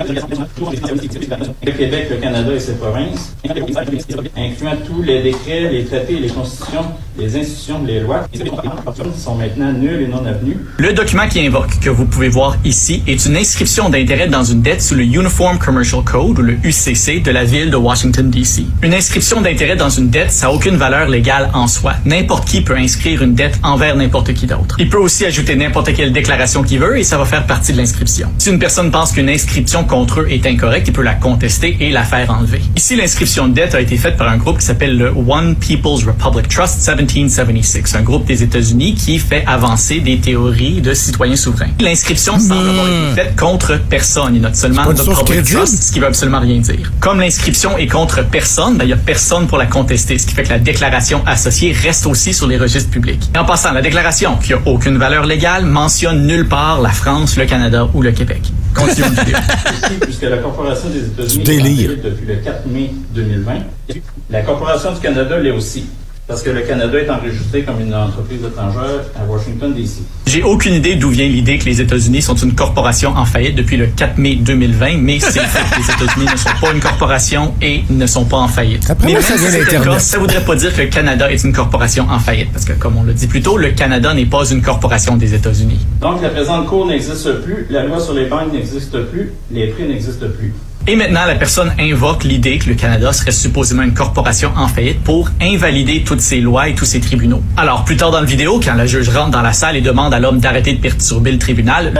le Québec, le Canada et ses provinces, incluant tous les décrets, les traités, les constitutions, les institutions, les lois, sont maintenant nuls et non avenus. Le document qui invoque, que vous pouvez voir ici, est une inscription d'intérêt dans une dette sous le Uniform Commercial Code, ou le U C C, de la ville de Washington, D C. Une inscription d'intérêt dans une dette, ça n'a aucune valeur légale en soi. N'importe qui peut inscrire une dette envers n'importe qui d'autre. Il peut aussi ajouter n'importe quelle déclaration qu'il veut et ça va faire partie de l'inscription. Si une personne pense qu'une inscription contre eux est incorrecte, il peut la contester et la faire enlever. Ici, l'inscription de dette a été faite par un groupe qui s'appelle le One People's Republic Trust dix-sept soixante-six, un groupe des États-Unis qui fait avancer des théories de citoyens souverains. L'inscription semble avoir été faite contre personne. Il note seulement The Public Trust, ce qui veut absolument rien dire. Comme l'inscription est contre personne, ben, il n'y a personne pour la contester, ce qui fait que la déclaration associée reste aussi sur les registres publics. Et en passant, la déclaration, qui n'a aucune valeur légale, mentionne nulle part la France, le Canada ou le Québec. Continuons le vidéo. Puisque la Corporation des États-Unis est en faillite depuis le quatre mai deux mille vingt, la Corporation du Canada l'est aussi, parce que le Canada est enregistré comme une entreprise étrangère à Washington, D C. J'ai aucune idée d'où vient l'idée que les États-Unis sont une corporation en faillite depuis le quatre mai deux mille vingt, mais c'est fait que les États-Unis ne sont pas une corporation et ne sont pas en faillite. Après mais moi, même ça si vient c'était le d'Internet. cas, ça voudrait pas dire que le Canada est une corporation en faillite, parce que comme on l'a dit plus tôt, le Canada n'est pas une corporation des États-Unis. Donc la présente cour n'existe plus, la loi sur les banques n'existe plus, les prix n'existent plus. Et maintenant, la personne invoque l'idée que le Canada serait supposément une corporation en faillite pour invalider toutes ces lois et tous ces tribunaux. Alors, plus tard dans la vidéo, quand la juge rentre dans la salle et demande à l'homme d'arrêter de perturber le tribunal...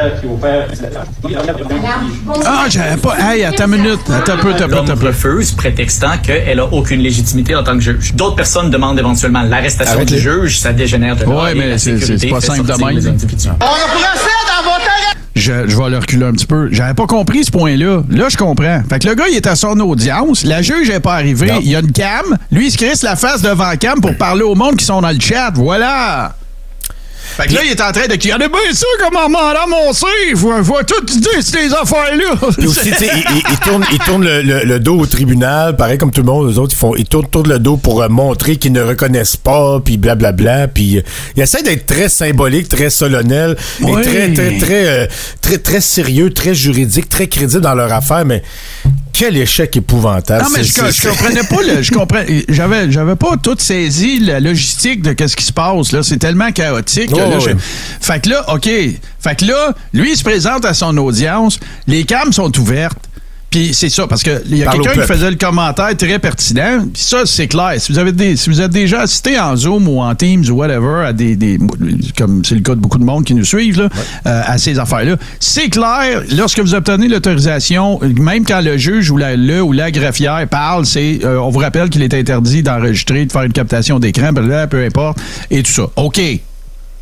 Ah, j'avais pas... Hey, attends une minute. Attends un peu, attends un peu, attends un peu. refuse, prétextant qu'elle a aucune légitimité en tant que juge. D'autres personnes demandent éventuellement l'arrestation Arrête du les... juge. Ça dégénère de Ouais, mais c'est, c'est, c'est pas simple de même. On procède à votre... Je, je vais le reculer un petit peu. J'avais pas compris ce point-là. Là, je comprends. Fait que le gars, il est à son audience. La juge n'est pas arrivée. Non. Il y a une cam. Lui, il se crisse la face devant la cam pour parler au monde qui sont dans le chat. Voilà. Fait que là, il est en train de crier. Regardez bien ça, comment madame on sait. Il faut, faut tout dire ces affaires-là. Puis aussi, tu sais, il, il, il tourne, il tourne le, le, le dos au tribunal, pareil comme tout le monde, eux autres, ils font, ils tournent, tournent le dos pour euh, montrer qu'ils ne reconnaissent pas, puis blablabla, puis euh, il essaie d'être très symbolique, très solennel, oui. et très, très, très, euh, très, très sérieux, très juridique, très crédible dans leur affaire, mais quel échec épouvantable. Non, mais je, je comprenais pas, le, je comprenais, j'avais, j'avais pas tout saisi la logistique de qu'est-ce qui se passe, là. C'est tellement chaotique. Oh, là, oui. je... Fait que là, OK. Fait que là, lui, il se présente à son audience. Les cams sont ouvertes. Puis c'est ça, parce qu'il y a Parle quelqu'un qui faisait le commentaire très pertinent. Puis ça, c'est clair. Si vous avez des, si vous êtes déjà assisté en Zoom ou en Teams ou whatever, à des, des comme c'est le cas de beaucoup de monde qui nous suivent, là, ouais. euh, à ces affaires-là, c'est clair, lorsque vous obtenez l'autorisation, même quand le juge ou la, le ou la greffière parle, c'est, euh, on vous rappelle qu'il est interdit d'enregistrer, de faire une captation d'écran, peu importe, et tout ça. OK.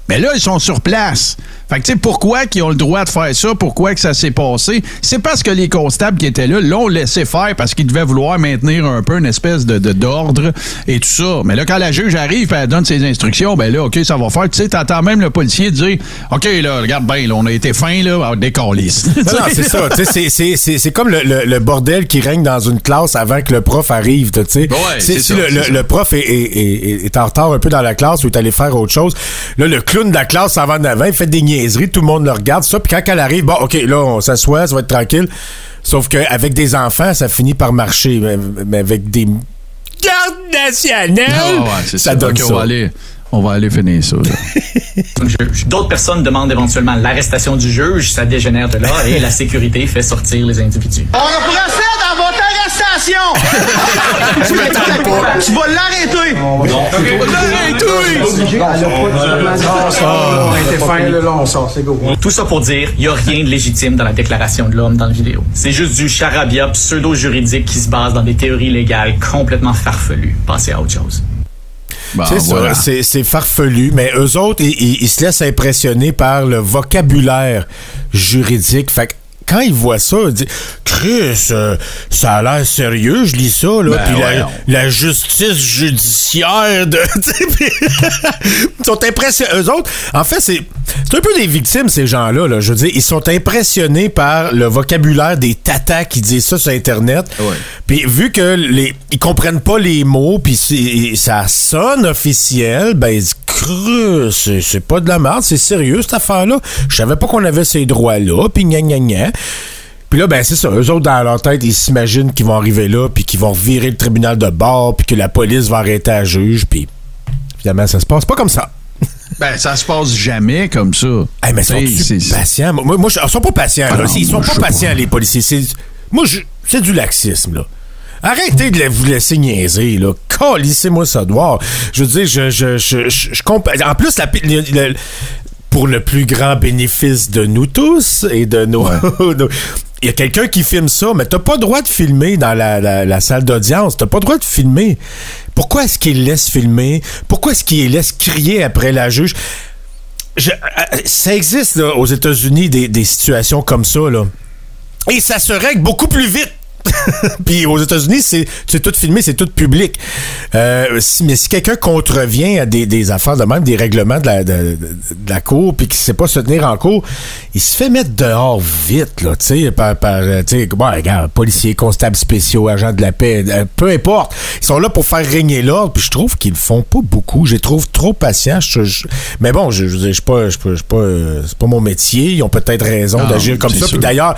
Mais là, ils sont sur place. Fait que, tu sais, pourquoi qu'ils ont le droit de faire ça? Pourquoi que ça s'est passé? C'est parce que les constables qui étaient là l'ont laissé faire parce qu'ils devaient vouloir maintenir un peu une espèce de, de d'ordre et tout ça. Mais là, quand la juge arrive et elle donne ses instructions, ben là, OK, ça va faire. Tu sais, t'entends même le policier dire, OK, là, regarde bien, là, on a été fin, là, décalisse. Non, non, c'est ça. Tu sais, c'est, c'est, c'est, c'est comme le, le, le bordel qui règne dans une classe avant que le prof arrive, tu sais. Ouais, c'est, c'est si ça, le, c'est le, ça. le prof est, est, est, est en retard un peu dans la classe ou est allé faire autre chose, là, le clown de la classe s'en va en avant, il fait des niaiseries, tout le monde le regarde, ça, puis quand elle arrive, bon, OK, là, on s'assoit, ça va être tranquille. Sauf qu'avec des enfants, ça finit par marcher, mais, mais avec des gardes nationales, Ah, ouais, c'est ça ça. donne OK, ça. on va aller, on va aller finir ça, là. D'autres personnes demandent éventuellement l'arrestation du juge, ça dégénère de là et la sécurité fait sortir les individus. On procède à votre arrestation! tu, vas, tu vas l'arrêter! Non. On a été fin, là, on sort, c'est go. Tout ça pour dire, il n'y a rien de légitime dans la déclaration de l'homme dans la vidéo. C'est juste du charabia pseudo-juridique qui se base dans des théories légales complètement farfelues. Passez à autre chose. Bon, c'est voilà. ça, c'est, c'est farfelu, mais eux autres, ils, ils, ils se laissent impressionner par le vocabulaire juridique. Fait que quand ils voient ça, ils disent « Chris, euh, ça a l'air sérieux, je lis ça, là. Ben Puis ouais, la, la justice judiciaire de... » Ils sont impressionnés. Eux autres, en fait, c'est, c'est un peu des victimes, ces gens-là. Là. Je veux dire, ils sont impressionnés par le vocabulaire des tatas qui disent ça sur Internet. Ouais. Puis vu que les ils comprennent pas les mots, puis c'est, ça sonne officiel, ben ils disent Creux, c'est, c'est pas de la merde, c'est sérieux cette affaire-là. Je savais pas qu'on avait ces droits-là, puis gna gna gna. Puis là, ben c'est ça. Eux autres, dans leur tête, ils s'imaginent qu'ils vont arriver là, puis qu'ils vont virer le tribunal de bord, puis que la police va arrêter la juge, puis finalement, ça se passe pas comme ça. Ben, ça se passe jamais comme ça. Hey, mais T'sais, sont-ils c'est- patients? Moi, moi je- ils sont pas patients, Ah là. non, Ils sont je pas sais patients, pas. les policiers. C'est, moi, je, c'est du laxisme, là. Arrêtez de la- vous laisser niaiser, là. Calissez-moi ça de voir. Je veux dire, je, je, je, je, je compa- En plus, la, le- le- pour le plus grand bénéfice de nous tous et de nos... nos- il y a quelqu'un qui filme ça, mais t'as pas le droit de filmer dans la, la, la salle d'audience. T'as pas le droit de filmer. Pourquoi est-ce qu'il laisse filmer? Pourquoi est-ce qu'il laisse crier après la juge? Je- euh, ça existe là, aux États-Unis des, des situations comme ça, là. Et ça se règle beaucoup plus vite. Puis aux États-Unis, c'est, c'est tout filmé, c'est tout public. Euh, si, mais si quelqu'un contrevient à des, des affaires de même, des règlements de la, de, de- de la cour, puis qu'il ne sait pas se tenir en cour, il se fait mettre dehors vite, là, tu sais, par, par euh, tu sais, bon, regarde, policiers, constables spéciaux, agents de la paix, euh, peu importe. Ils sont là pour faire régner l'ordre, puis je trouve qu'ils le font pas beaucoup. Je les trouve trop patients. Je- je- mais bon, je, je, je, je suis pas, je, je suis pas, euh, c'est pas mon métier. Ils ont peut-être raison Non, d'agir comme c'est ça. sûr. Puis d'ailleurs,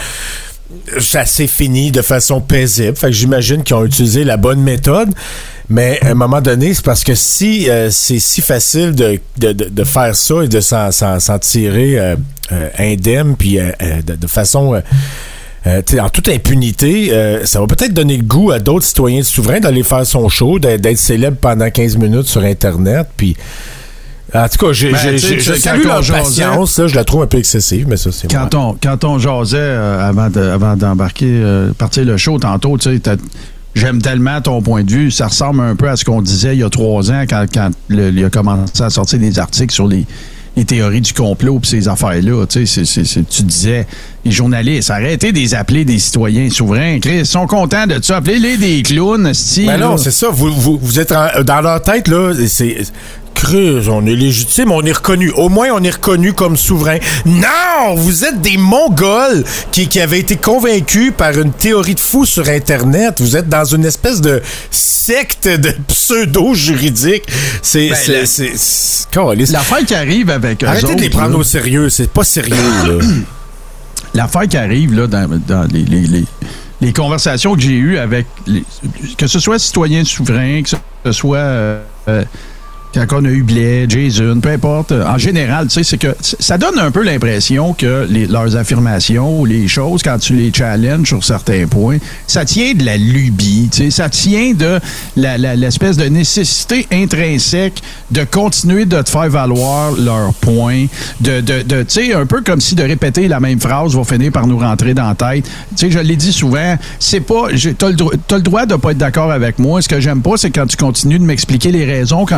ça s'est fini de façon paisible. Fait que j'imagine qu'ils ont utilisé la bonne méthode. Mais à un moment donné, c'est parce que si euh, c'est si facile de, de, de, de faire ça et de s'en, s'en, s'en tirer euh, euh, indemne, puis euh, euh, de, de façon... Euh, euh, t'sais, en toute impunité, euh, ça va peut-être donner le goût à d'autres citoyens souverains d'aller faire son show, d'être, d'être célèbre pendant quinze minutes sur Internet, puis... En tout cas, j'ai, Ben, j'ai, tu sais, j'ai, je quand salue on leur jasait- patience, là, je la trouve un peu excessive, mais ça, c'est Quand on, quand on jasait euh, avant, de, avant d'embarquer, euh, partir le show tantôt, tu sais, t'as- j'aime tellement ton point de vue. Ça ressemble un peu à ce qu'on disait il y a trois ans quand, quand le- il a commencé à sortir des articles sur les, les théories du complot et ces affaires-là. Tu sais, c'est, c'est, c'est- tu disais, les journalistes, arrêtez de les appeler des citoyens souverains. Chris, ils sont contents de ça. Appelez-les des clowns, esti, Ben non, là. c'est ça. Vous, vous, vous êtes en- dans leur tête, là, c'est... Cruz, on est légitime, on est reconnu. Au moins, on est reconnu comme souverain. Non! Vous êtes des Mongols qui, qui avaient été convaincus par une théorie de fou sur Internet. Vous êtes dans une espèce de secte de pseudo-juridique. C'est... Ben, c'est, la- c'est, c'est- Caliste. L'affaire qui arrive avec eux Arrêtez de les autres, prendre là. au sérieux. C'est pas sérieux, là. L'affaire qui arrive là, dans, dans les, les, les, les conversations que j'ai eues avec, les, que ce soit citoyens souverains, que ce soit euh, euh, quand on a eu Blais, Jason, peu importe, en général, tu sais, c'est que ça donne un peu l'impression que les, leurs affirmations ou les choses, quand tu les challenges sur certains points, ça tient de la lubie, tu sais, ça tient de la, la, l'espèce de nécessité intrinsèque de continuer de te faire valoir leurs points, de, de, de tu sais, un peu comme si de répéter la même phrase va finir par nous rentrer dans la tête. Tu sais, je l'ai dit souvent, c'est pas, j'ai- t'as le, dro- t'as le droit de pas être d'accord avec moi. Ce que j'aime pas, c'est quand tu continues de m'expliquer les raisons quand je te dis que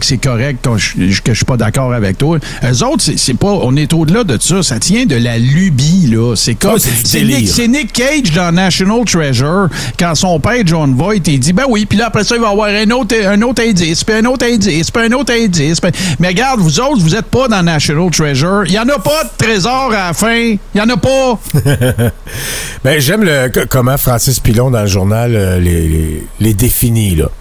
que c'est correct quand je, que je suis pas d'accord avec toi. Eux autres, c'est, c'est pas... On est au-delà de ça. Ça tient de la lubie, là. C'est comme... Oh, c'est, c'est, Nick, c'est Nick Cage dans National Treasure, quand son père, John Voight, il dit, ben oui, puis là, après ça, il va y avoir un autre, un autre indice, puis un autre indice, puis un autre indice. Pis... Mais regarde, vous autres, vous êtes pas dans National Treasure. Il y en a pas de trésor à la fin. Il y en a pas. Ben, j'aime le, comment Francis Pilon, dans le journal, euh, les, les, les définit, là.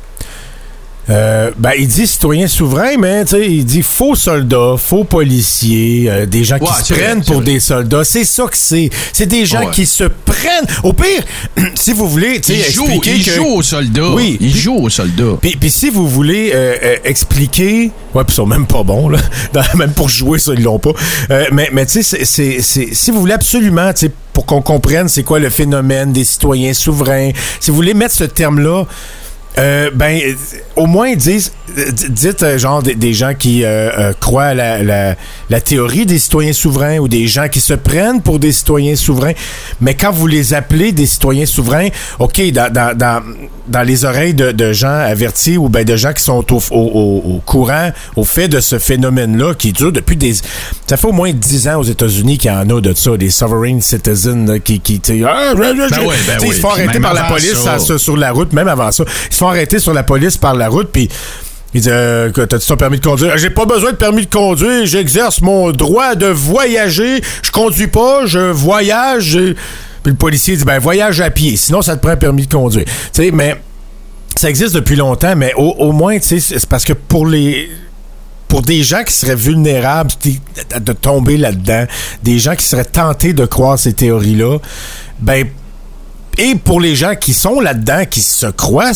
Euh, ben, il dit citoyen souverain, mais il dit faux soldats, faux policiers, euh, des gens qui ouais, se prennent vrai, pour vrai. des soldats. C'est ça que c'est. C'est des gens ouais. qui se prennent. Au pire, si vous voulez, tu sais, expliquer il que... joue aux soldats. Oui, il joue aux soldats. Puis, puis si vous voulez euh, euh, expliquer, ouais, puis ils sont même pas bons là, même pour jouer ça ils l'ont pas. Euh, mais mais tu sais, c'est, c'est, c'est, si vous voulez absolument, tu sais, pour qu'on comprenne c'est quoi le phénomène des citoyens souverains, si vous voulez mettre ce terme-là. Euh, ben, au moins, disent, dites, euh, genre, des, des gens qui euh, euh, croient à la, la, la théorie des citoyens souverains ou des gens qui se prennent pour des citoyens souverains. Mais quand vous les appelez des citoyens souverains, OK, dans, dans, dans, dans les oreilles de, de gens avertis ou ben de gens qui sont au, au, au, au courant, au fait de ce phénomène-là qui dure depuis des... Ça fait au moins dix ans aux États-Unis qu'il y en a de ça, des sovereign citizens là, qui... qui ah, ben ouais, ben ils oui. se font arrêter par la police ça. Ça, sur la route, même avant ça. Ils se font arrêter sur la police par la route, puis il dit euh, que t'as-tu ton permis de conduire? J'ai pas besoin de permis de conduire, j'exerce mon droit de voyager, je conduis pas, je voyage. Je... Puis le policier dit ben voyage à pied, sinon ça te prend un permis de conduire. Tu sais, mais ça existe depuis longtemps, mais au, au moins, tu sais, c'est parce que pour les pour des gens qui seraient vulnérables de tomber là-dedans, des gens qui seraient tentés de croire ces théories-là, ben et pour les gens qui sont là-dedans, qui se croient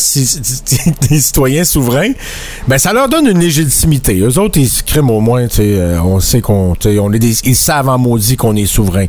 des citoyens souverains, ben ça leur donne une légitimité. Eux autres, ils se criment au moins, tu sais, on sait qu'on, tu sais, on est des, ils savent en maudit qu'on est souverain.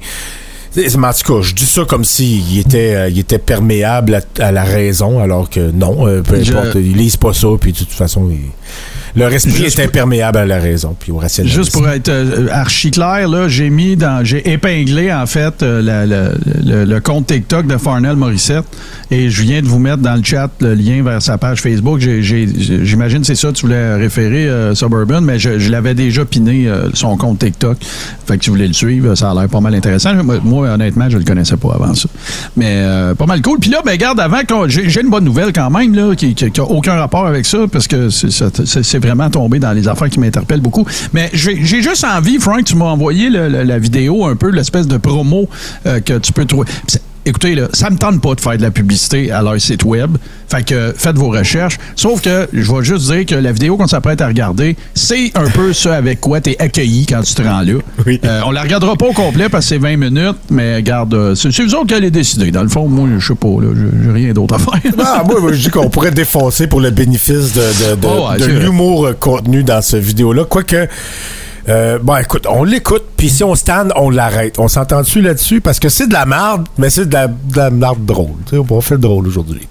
En tout cas, je dis ça comme s'il était, euh, il était perméable à, à la raison, alors que non, euh, peu importe, je... ils lisent pas ça, puis de toute façon, ils... leur esprit juste est imperméable à la raison, puis au rationalisme. Juste pour être euh, archi clair, là, j'ai mis dans, j'ai épinglé en fait euh, la, la, le, le compte TikTok de Farnell Morissette, et je viens de vous mettre dans le chat le lien vers sa page Facebook. J'ai, j'ai, j'imagine que c'est ça que tu voulais référer, euh, Suburban, mais je, je l'avais déjà piné euh, son compte TikTok. Fait que tu voulais le suivre, ça a l'air pas mal intéressant. Moi, honnêtement, je le connaissais pas avant ça. Mais euh, pas mal cool. Puis là, ben garde, avant, j'ai, j'ai une bonne nouvelle quand même, là, qui n'a aucun rapport avec ça, parce que c'est, c'est, c'est vraiment tombé dans les affaires qui m'interpellent beaucoup. Mais j'ai, j'ai juste envie, Frank, tu m'as envoyé le, le, la vidéo, un peu l'espèce de promo euh, que tu peux trouver. Écoutez, là, ça me tente pas de faire de la publicité à leur site web. Fait que faites vos recherches. Sauf que je vais juste dire que la vidéo qu'on s'apprête à regarder, c'est un peu ça avec quoi t'es accueilli quand tu te rends là. Oui. Euh, on la regardera pas au complet parce que c'est vingt minutes, mais regarde, c'est, c'est vous autres qui allez décider. Dans le fond, moi, je sais pas, là, j'ai, j'ai rien d'autre à faire. Ah, moi, je dis qu'on pourrait défoncer pour le bénéfice de, de, de, oh, ouais, de l'humour vrai. contenu dans cette vidéo-là. Quoique... Euh, bon, écoute, on l'écoute, puis si on stand, on l'arrête. On s'entend-tu là-dessus? Parce que c'est de la marde, mais c'est de la, de la marde drôle. Tu sais, on va faire le drôle aujourd'hui.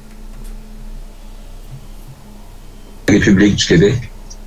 République du Québec.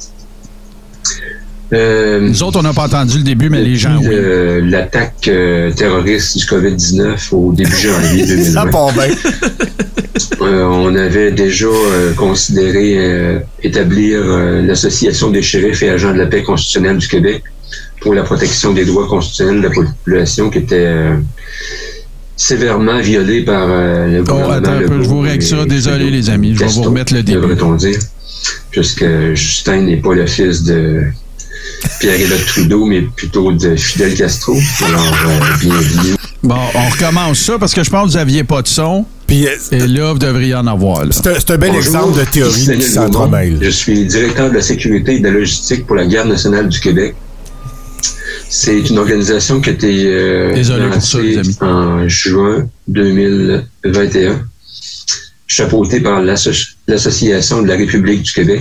Euh, Nous autres, on n'a pas entendu le début, mais les gens, oui. Euh, l'attaque euh, terroriste du covid dix-neuf au début janvier deux mille vingt. Ça part bien. Euh, on avait déjà euh, considéré euh, établir euh, l'Association des shérifs et agents de la paix constitutionnelle du Québec pour la protection des droits constitutionnels de la population qui était euh, sévèrement violée par euh, le gouvernement. Oh, attends un peu, je vous règle ça. Désolé, les amis, je vais vous remettre le début. Devrait-on dire, puisque Justin n'est pas le fils de Pierre-Éliott Trudeau, mais plutôt de Fidel Castro. Alors, euh, bienvenue. Bon, on recommence ça parce que je pense que vous n'aviez pas de son. Puis, et là, vous devriez en avoir. Là. C'est, un, c'est un bel Bonjour, exemple de théorie qui s'entremêle. Je suis directeur de la sécurité et de la logistique pour la Garde nationale du Québec. C'est une organisation qui a été euh, Désolé pour ça, les amis. En juin deux mille vingt et un, chapeautée par l'asso- l'Association de la République du Québec.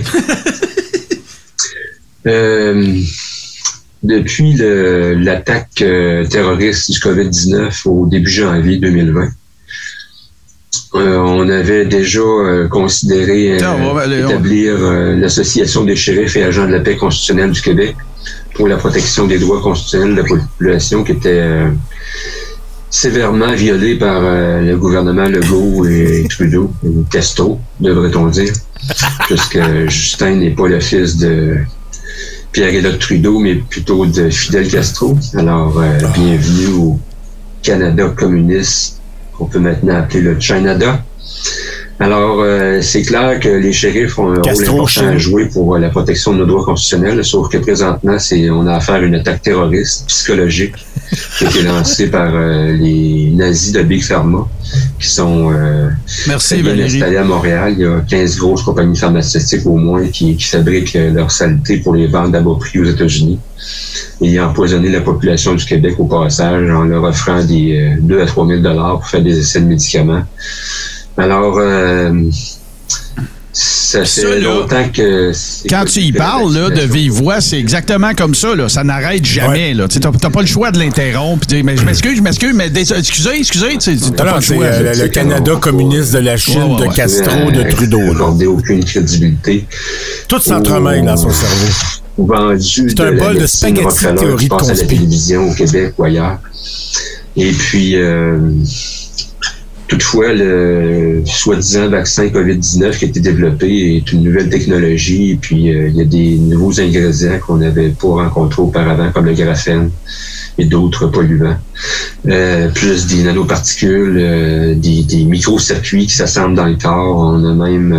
euh, depuis le, l'attaque euh, terroriste du covid dix-neuf au début janvier deux mille vingt, Euh, on avait déjà euh, considéré euh, Tiens, aller, établir euh, l'Association des shérifs et agents de la paix constitutionnelle du Québec pour la protection des droits constitutionnels de la population qui était euh, sévèrement violée par euh, le gouvernement Legault et Trudeau, ou Castro, devrait-on dire, puisque Justin n'est pas le fils de Pierre-Éliott Trudeau, mais plutôt de Fidel Castro. Alors, euh, bienvenue au Canada communiste, qu'on peut maintenant appeler le Canada. Alors, euh, c'est clair que les shérifs ont un Castro, rôle important à jouer pour euh, la protection de nos droits constitutionnels, sauf que présentement, c'est on a affaire à une attaque terroriste psychologique qui a été lancée par euh, les nazis de Big Pharma, qui sont euh, Merci, bien Valérie. installés à Montréal. Il y a quinze grosses compagnies pharmaceutiques au moins qui, qui fabriquent euh, leur saleté pour les vendre à bas prix aux États-Unis. Et ils ont empoisonné la population du Québec au passage en leur offrant des euh, deux à trois mille dollars pour faire des essais de médicaments. Alors, euh, ça fait Ça, là, longtemps que... Quand tu y parles là, de vive voix, c'est exactement comme ça. Là. Ça n'arrête jamais. Ouais. Tu n'as pas le choix de l'interrompre. Dire, mais je m'excuse, je m'excuse, mais des, excusez, excusez. Tu n'as pas le choix. C'est euh, le Canada communiste de la Chine, ouais, ouais, de Castro, ouais, de Trudeau. N'a aucune crédibilité. Tout s'entremêle dans son cerveau. Vendu c'est un bol de spaghetti théorie de conspiration. À la télévision au Québec ou ailleurs. Et puis... Euh, Toutefois, le soi-disant vaccin covid dix-neuf qui a été développé est une nouvelle technologie et puis euh, il y a des nouveaux ingrédients qu'on n'avait pas rencontrés auparavant, comme le graphène et d'autres polluants. Euh, plus des nanoparticules, euh, des, des micro-circuits qui s'assemblent dans le corps. On a même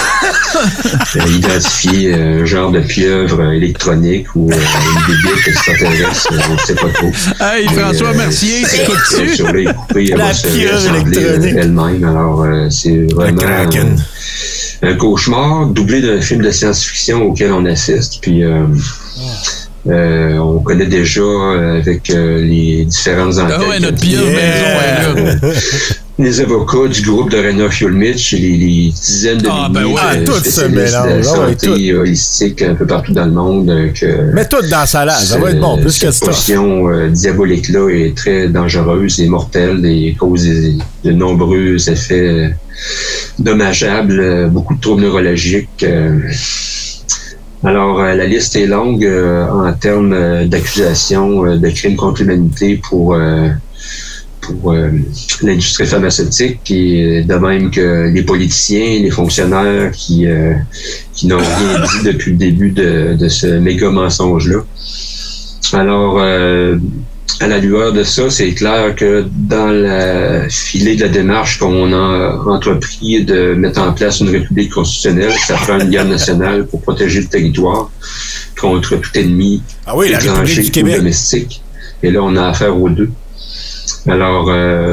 euh, identifié un genre de pieuvre électronique ou euh, une bébite extraterrestre, on ne sait pas trop. Hey, François Mais, Mercier, euh, t'écoutes-tu? Sur les coupées, elle va se rassembler elle-même. Alors, euh, c'est vraiment un, un cauchemar doublé d'un film de science-fiction auquel on assiste. Puis, euh, Euh, on connaît déjà euh, avec euh, les différentes enquêtes. Ah ouais, notre pire yeah. maison est là. Les avocats du groupe de Rainer Fuel-Mitch, les, les dizaines de ah, milliers ben ouais, euh, tout spécialistes de la santé ouais, holistique un peu partout dans le monde. Euh, que Mets tout dans la salade, ça va être bon, plus que ça. Cette potion euh, diabolique-là est très dangereuse et mortelle et cause des, de nombreux effets dommageables, euh, beaucoup de troubles neurologiques. Euh, Alors, euh, la liste est longue euh, en termes euh, d'accusations euh, de crimes contre l'humanité pour, euh, pour euh, l'industrie pharmaceutique, et de même que les politiciens, les fonctionnaires qui, euh, qui n'ont rien dit depuis le début de, de ce méga mensonge-là. Alors, euh, à la lueur de ça, c'est clair que dans la filée de la démarche qu'on a entrepris de mettre en place une république constitutionnelle, ça prend une garde nationale pour protéger le territoire contre tout ennemi ah oui, la étranger du Québec. Ou domestique. Et là, on a affaire aux deux. Alors, euh,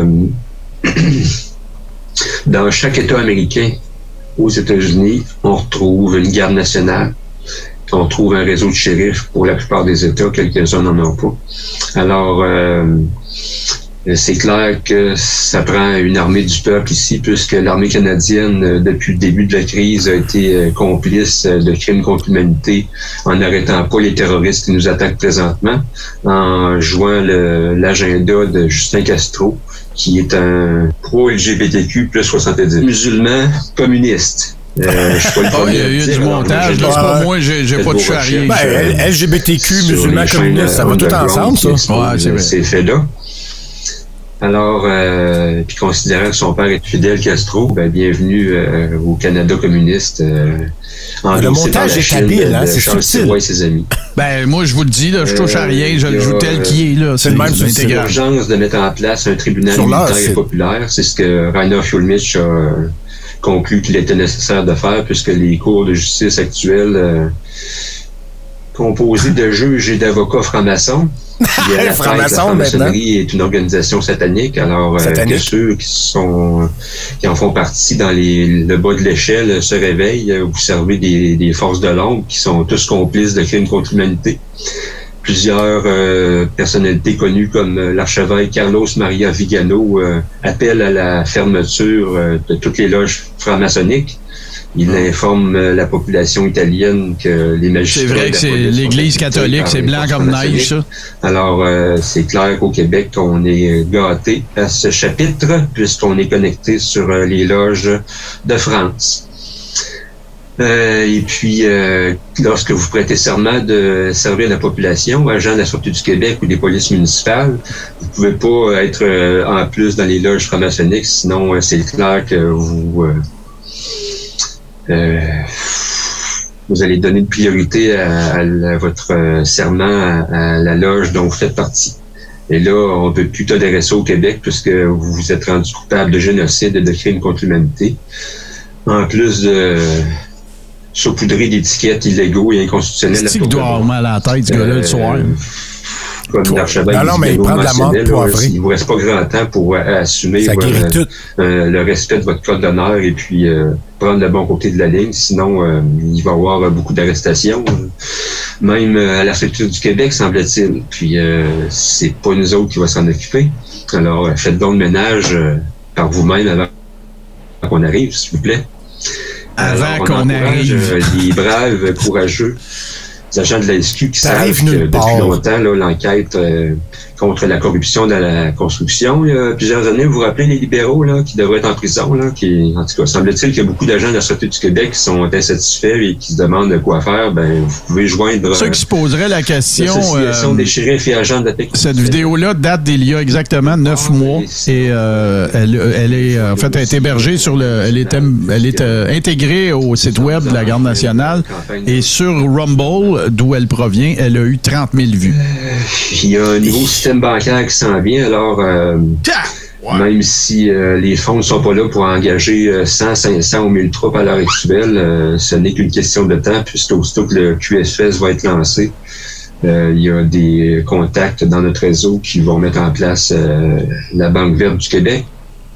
dans chaque État américain, aux États-Unis, on retrouve une garde nationale. On trouve un réseau de shérifs pour la plupart des États, quelques-uns n'en ont pas. Alors, euh, c'est clair que ça prend une armée du peuple ici, puisque l'armée canadienne, depuis le début de la crise, a été complice de crimes contre l'humanité en n'arrêtant pas les terroristes qui nous attaquent présentement, en jouant le, l'agenda de Justin Castro, qui est un pro-L G B T Q plus soixante-dix, musulman communiste. Euh, je suis pas le oh, il y a eu du montage, là, c'est pas moi, j'ai, j'ai pas touché à rien. Ben, L G B T Q, musulman communiste, ça va tout ensemble, ça. Ouais, c'est ces faits-là. Alors, euh, puis considérant que son père est Fidel Castro, ben, bienvenue euh, au Canada communiste. Euh, le montage est habile, hein, c'est subtil. Et ses amis. Ben, moi, je vous le dis, là, je touche à rien, je le joue tel qu'il est, là. C'est le même c'est, c'est l'urgence de mettre en place un tribunal militaire et populaire. C'est ce que Rainer Fuel-Mitch a conclu qu'il était nécessaire de faire, puisque les cours de justice actuels, euh, composés de juges et d'avocats francs-maçons, la franc-maçonnerie est une organisation satanique, alors satanique. Euh, que ceux qui sont qui en font partie dans les, le bas de l'échelle se réveillent. Vous servez des, des forces de l'ombre qui sont tous complices de crimes contre l'humanité. Plusieurs euh, personnalités connues comme euh, l'archevêque Carlos Maria Vigano euh, appellent à la fermeture euh, de toutes les loges franc-maçonniques. Il mmh. informe euh, la population italienne que les magistrats... C'est vrai que c'est l'Église catholique, c'est blanc comme neige, ça. Alors, euh, c'est clair qu'au Québec, on est gâté à ce chapitre, puisqu'on est connecté sur euh, les loges de France. Euh, et puis, euh, lorsque vous prêtez serment de servir la population, agent de la Sûreté du Québec ou des polices municipales, vous pouvez pas être euh, en plus dans les loges franc-maçonniques, sinon euh, c'est clair que vous euh, euh, vous allez donner une priorité à, à, à votre euh, serment à, à la loge dont vous faites partie. Et là, on ne peut plus tolérer ça au Québec puisque vous vous êtes rendu coupable de génocide et de crimes contre l'humanité. En plus de saupoudrer d'étiquettes illégaux et inconstitutionnels. C'est-tu qu'il doit avoir mal à la tête, ce gars-là, euh, le soir? Comme l'archevêque. Non, non, mais il prend de la menthe poivrée. Il ne vous reste pas grand temps pour euh, assumer ça guérit euh, tout. Euh, le respect de votre code d'honneur et puis euh, prendre le bon côté de la ligne. Sinon, euh, il va y avoir euh, beaucoup d'arrestations. Même euh, à la Sûreté du Québec, semble-t-il. Puis, euh, c'est pas nous autres qui va s'en occuper. Alors, euh, faites donc le ménage euh, par vous-même avant qu'on arrive, s'il vous plaît. Avant Alors, qu'on arrive. Euh, les braves, courageux agents de la S Q qui savent que depuis part. longtemps, là, l'enquête euh, contre la corruption dans la construction, il y a plusieurs années, vous vous rappelez les libéraux là, qui devraient être en prison, là, qui, en tout cas, semble-t-il qu'il y a beaucoup d'agents de la Sûreté du Québec qui sont insatisfaits et qui se demandent quoi faire, ben vous pouvez joindre... Ceux qui se poseraient la question... L'association euh, des shérifs et agents de la technique. Cette vidéo-là date d'il y a exactement neuf mois et euh, elle, elle est en fait elle est hébergée sur le... Elle est, elle est euh, intégrée au site web de la Garde nationale et sur Rumble, d'où elle provient, elle a eu trente mille vues. Il y a un nouveau système bancaire qui s'en vient, alors euh, ouais. Même si euh, les fonds ne sont pas là pour engager euh, cent, cinq cents ou mille troupes à l'heure actuelle, euh, ce n'est qu'une question de temps, puisqu'aussitôt que le Q S S va être lancé, euh, il y a des contacts dans notre réseau qui vont mettre en place euh, la Banque verte du Québec,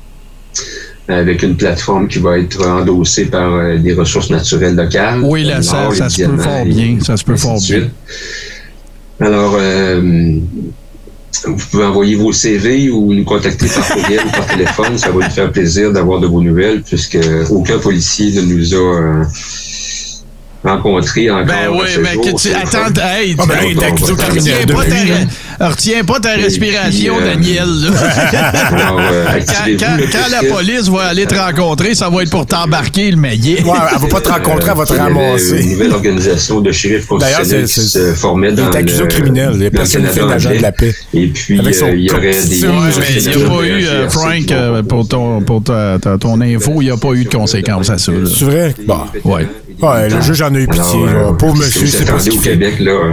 avec une plateforme qui va être endossée par euh, des ressources naturelles locales. Oui, là, ça, nord, ça se peut fort bien. Ça se peut fort bien. Alors, euh, vous pouvez envoyer vos C V ou nous contacter par courriel ou par téléphone. Ça va nous faire plaisir d'avoir de vos nouvelles, puisque aucun policier ne nous a... Euh, rencontré encore. Ben oui, mais que tu attends, hey, oh, ben, tu retiens pas, ta, retiens pas ta respiration, puis, euh, Daniel. Alors, euh, quand quand, quand la police va aller te rencontrer, ça va être pour t'embarquer le meillet. Ouais, elle va pas te rencontrer, elle va te ramasser. Une nouvelle organisation de shérifs constitutionnels qui se formait dans le... Il est accusé criminel, il est pas qualifié d'agent de la paix. Et puis, il euh, y aurait des... Ouais, mais il n'y a pas eu, euh, Frank, euh, pour, ton, pour ta, ta, ton info, il n'y a pas eu de conséquences à ça. C'est vrai? Bon, ouais. Ouais, le juge en a eu pitié. Alors, euh, pauvre monsieur, c'est pas ce au Québec, là,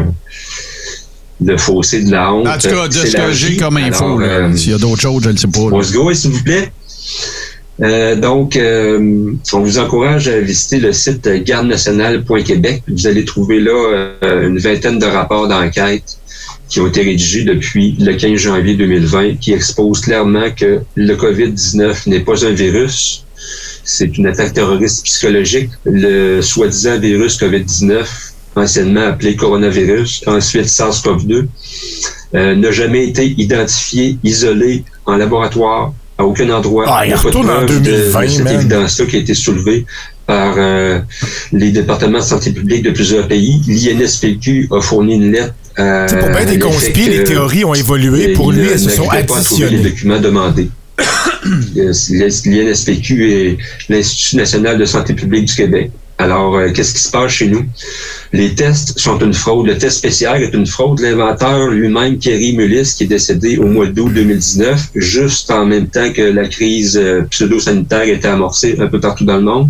le fossé de la honte. En tout cas, de ce que j'ai comme info, euh, s'il y a d'autres choses, je ne sais pas. On se go, s'il vous plaît. Euh, donc, euh, on vous encourage à visiter le site garde nationale point québec. Vous allez trouver là euh, une vingtaine de rapports d'enquête qui ont été rédigés depuis le quinze janvier deux mille vingt, qui exposent clairement que le covid dix-neuf n'est pas un virus. C'est une attaque terroriste psychologique. Le soi-disant virus covid dix-neuf, anciennement appelé coronavirus, ensuite SARS-CoV deux, euh, n'a jamais été identifié, isolé en laboratoire, à aucun endroit. Ah, il retourne en deux mille vingt, de, de cette évidence-là qui a été soulevée par euh, les départements de santé publique de plusieurs pays. L'I N S P Q a fourni une lettre. Euh, c'est pour bien des conspires, les théories ont évolué. Pour lui, elles se sont additionnées. Les documents demandés. L'I N S P Q est l'Institut national de santé publique du Québec. Alors, euh, qu'est-ce qui se passe chez nous? Les tests sont une fraude. Le test spécial est une fraude. L'inventeur lui-même, Kerry Mullis, qui est décédé au mois d'août deux mille dix-neuf, juste en même temps que la crise euh, pseudo-sanitaire était amorcée un peu partout dans le monde,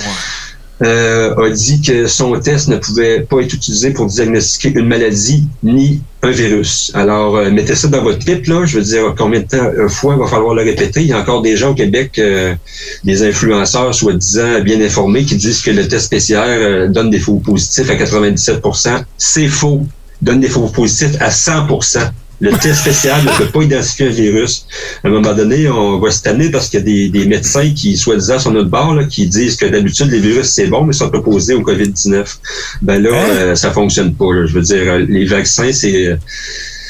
euh, a dit que son test ne pouvait pas être utilisé pour diagnostiquer une maladie ni un virus. Alors, euh, mettez ça dans votre clip, là. Je veux dire, combien de temps, une fois, il va falloir le répéter. Il y a encore des gens au Québec, euh, des influenceurs soi-disant bien informés, qui disent que le test spécial euh, donne des faux positifs à quatre-vingt-dix-sept pour cent. C'est faux. Donne des faux positifs à cent pour cent. Le test spécial ne peut pas identifier un virus. À un moment donné, on va se tanner parce qu'il y a des, des médecins qui, soi-disant, sont notre bord, là, qui disent que d'habitude, les virus, c'est bon, mais sont opposés au covid dix-neuf. Ben là, hein? euh, ça fonctionne pas. Là. Je veux dire, les vaccins, c'est...